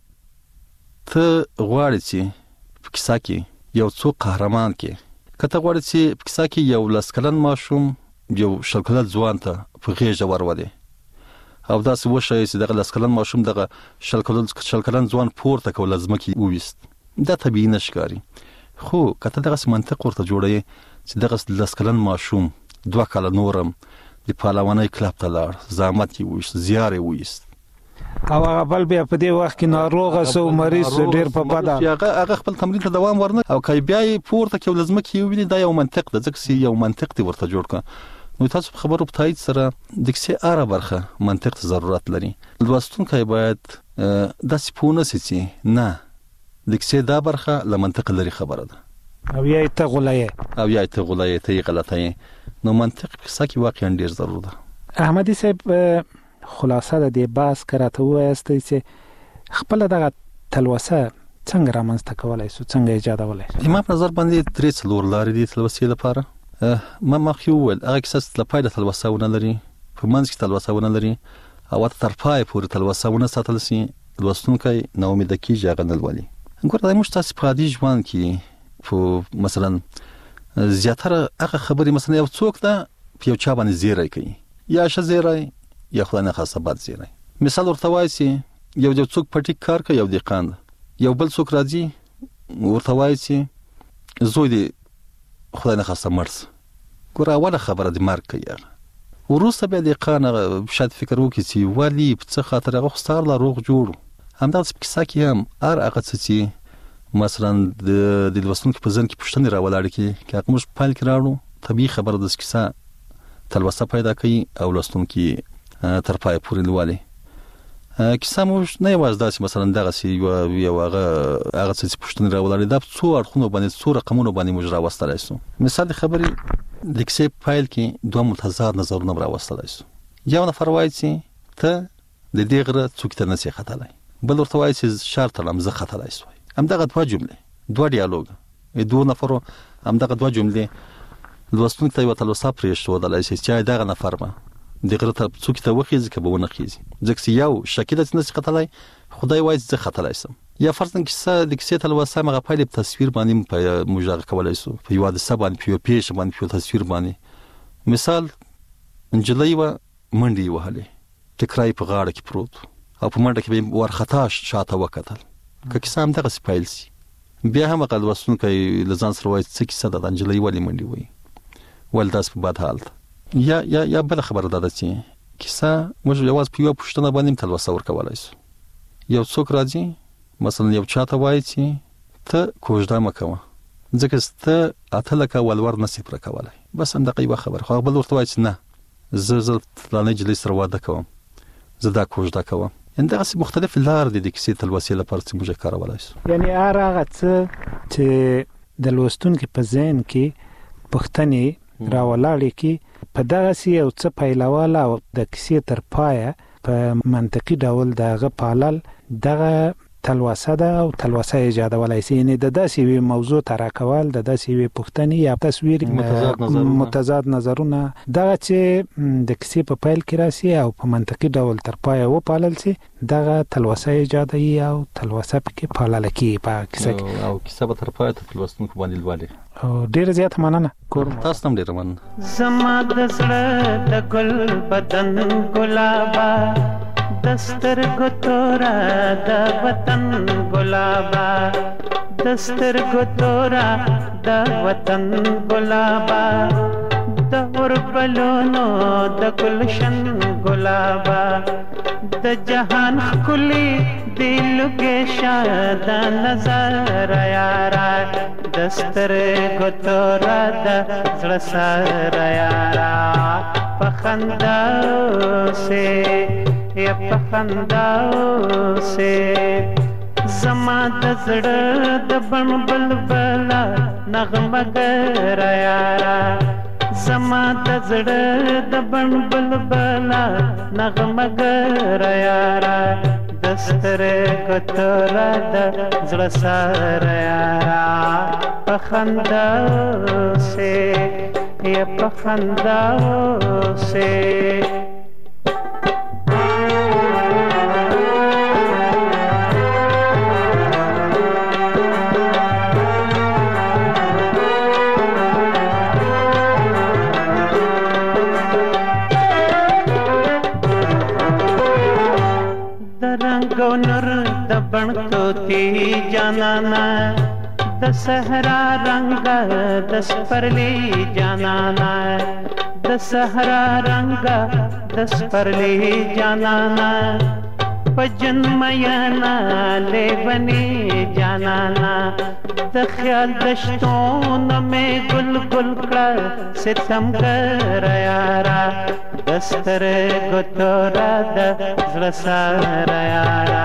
ته غواړې چې په کیسه کې یو څوک قهرمان کې که ته غواړې چې په کیسه کې یو لس کلن ماشوم یو شل کلن ځوان ته په غېږه ورولې او داسې وښایي چې دغه لس کلن ماشوم دغه شل کلن شل کلن ځوان پورته کړ له ځمکې وویست دا طبیعي نه ښکاري. خو که ته دغسې منطق ورته جوړوې چې دغه لس کلن ماشوم دوه کاله نورم د پهلوانۍ کلب ته لاړ زحمت یې وویست زیار یې وویست او هغه بل بیا په دې وخت کې ناروغه سو مریض ډېر په بده هغه هغه خپل تمرین ته دوام ورنه او که بیا یې پورته کړ له ځمکې وویني دا یو منطق ده ځکه چې یو منطق دې ورته جوړ کړه. نو تاسو په خبرو په تایید سره د کیسې هره برخه منطق ته ضرورت لري. لوستونکی باید داسې پوه نه سي چې نه د کیسې دا برخه له منطق لري خبره ده او یا ته غولایې او یا ته غولایې ته یې غلطه یې. نو منطق په کیسه کې واقعا ډېر ضرور ده. احمدي صاحب خلاصه د دې بحث کراته وایستئ چې خپل دغه تلوسه څنګه رامنځته کولای شو څنګه ایجادولای شو؟ زما په نظر باندې درې څلور لارې دي تلوسې لپاره. ما مخکې وویل هغه کیسه چې له پیله تلوسه ونه لري په منځ کې تلوسه ونه لري او تر پایه پورې تلوسه ونه ساتل شي لوستونکی ناامیده کېږي هغه نه لولي. ګوره دا موږ تاسې په عادي ژوند کې په مثلا زیاتره هغه خبرې مثلا یو څوک ده په یو چا باندې زیری کوي یا ښه زیری یا خدای نخواسته بد زیری. مثال ورته وایي چې یو یو څوک پټیک کار کوي یو دهقان ده یو بل څوک راځي ورته وایي چې زوی دې خدای نخواسته مړ شه. ګوره اوله خبره د مرګ کوي هغه وروسته بیا دهقان شاید فکر وکړي چې ولې په څه خاطر هغه خو ستا لا روغ جوړ همداسې په کیسه کې هم هر هغه څه چې مثلا د د لوستونکو په ځن کې پوښتنې راولاړ کی چې هغه موږ فایل کې راوړو طبيعي خبره د کیسه تلوسه پیدا کوي او لوستونکو تر پای پورې لولي. کیسه موږ نه یوازې داسې مثلا دغه سی یو یو هغه هغه څه پوښتنې راولاړ د څو اړخونو باندې څو رقمونو باندې موږ راوستلای شو. مثال خبرې د کیسې فایل کې دوه متضاد نظرونه راوستلای شو. یو نفر وایي چې ته د دې غره څوک تر نسې خطلای، بل ورته وایي چې شرط لمزه خطلای شوی. همدغه دوه جملې دوه ډیالوګ دوه نفرو همدغه دوه جملې لوستونکو ته یو تلوسه پرېښودلای شي چې دا نفر ما د غره ته څوک ته وخیږي که به ونه خیږي ځکه چې یو شکیله چې نسې خطلای خدای وایي چې خطلای سم. یا فرض کړئ چې د کیسې تلوسه مغه په تصویر باندې په موږ کولای شو په یو د سبا باندې په پیښ باندې په تصویر باندې. مثال انجلۍ و منډي وهلې ټکرای په غاړه کې پروت او په منډه کې به ورخطا شاته وکتل که کیسه هم دغه سپایل سي بیا هم هغه لوستونکو لزان سره وایي چې کیسه د انجلۍ ولې منډي وایي ول داس په بد حالت. یا یا یا بل خبره ده چې کیسه موږ یوازې په یو پوښتنه باندې تلوسه ورکولای شو. یو څوک راځي مثلا یو چاته وایي چې ته کوژده مکوه ځکه ته اته لکه ولور نصیب راکولای بس هم دغه یو خبره. خو بل ورته وایي چې نه زه زه فلانه جلې سره واده کوم زه دا کوژده کوم. ان دغه مختلف لار دي د کیسې تلوسې لپاره چې موږ کارولای شو. یعنی هغه څه چې د لوستونکو په ذهن کې پوښتنې راولاړې کې په دغه سی او څه پیلواله او د کیسې تر پایه په منطقي ډول دغه پالل دغه تلوسه ده او تلوسه ایجادولای شي. یعنی د داسې وی موضوع تر کول د داسې وی پوښتنې یا تصویر متضاد نظرونه متضاد نظرونه دغه چې د کیسې په پیل کې راسي او په منطقي ډول تر پایه و پالل شي دغه تلوسه ایجادوي او تلوسه پکې پالل کیږي په کیسه کې او کیسه به تر پایه تر لوستونکو باندې لولي. او ډیر زیات مننه کور تاسو هم ډیر مننه. زما د زړه د ګل بدن ګلابا دستر ګتورا د وطن ګلابا دستر ګتورا د وطن ګلابا د وربلونو د گلشن ګلابا د جهان خلی دل کې شاد نظر یارا دستر ګتورا د زړه سره یارا پخنداو سے یا پخنداو سے زما د زړه د بن بلبلا نغمه ګر یارا زما د زړه د بن بلبلا نغمه ګر یارا دستر کتره د زړه سره یارا پخنداو سے یا پخنداو سے गौनर दबण तोती जानाना दस हरा रंग दस परली जानाना दस हरा रंग दस परली जानाना पजन मयना ले बनी जानाना द ख्याल दश्तों में गुल गुल का सितम कर यारा दस्तर गुतोरा द जलसार यारा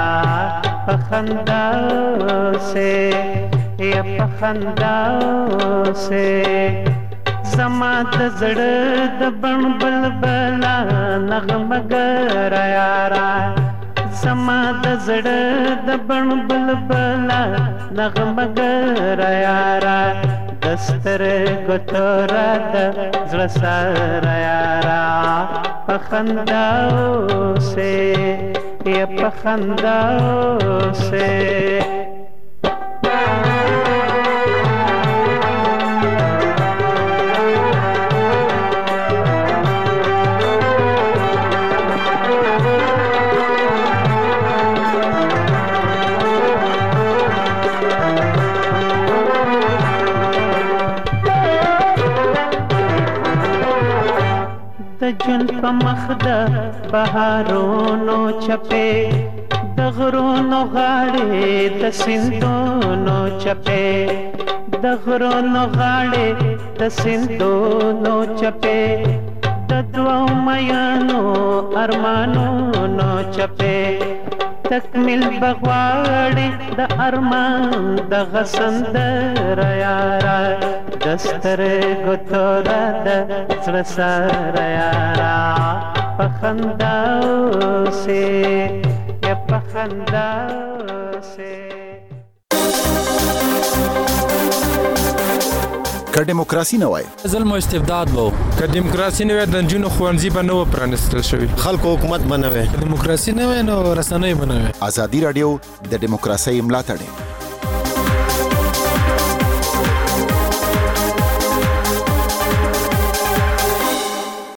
पखंदाओ से या पखंदाओ से زما د زړه د بن بلبلا نغمه ګر یارا زما د زړه د بن بلبلا نغمه ګر یارا دستر ګتورا د زړه سره یارا پخنداو سے یا پخنداو سے د جون په مخ د بهارونو چپه د غرونو غاړې د سیندونو چپې د غرونو غاړې د سیندونو چپې د دوو میانو ارمانونو چپې تکمیل بغواړي د ارمان د غسندر یارا دسترګو توره د زړه سره یارا په خندا اوسې یا په خندا اوسې که دیموکراسي نه وای ظلم او استبداد وو که دیموکراسي نه وای د نجونو ښوونځي به نه و پرانیستل شوي خلکو حکومت به نه وای که دیموکراسي نه وای نو رسنۍ به نه وای ازادي راډیو د دیموکراسۍ ملاتړ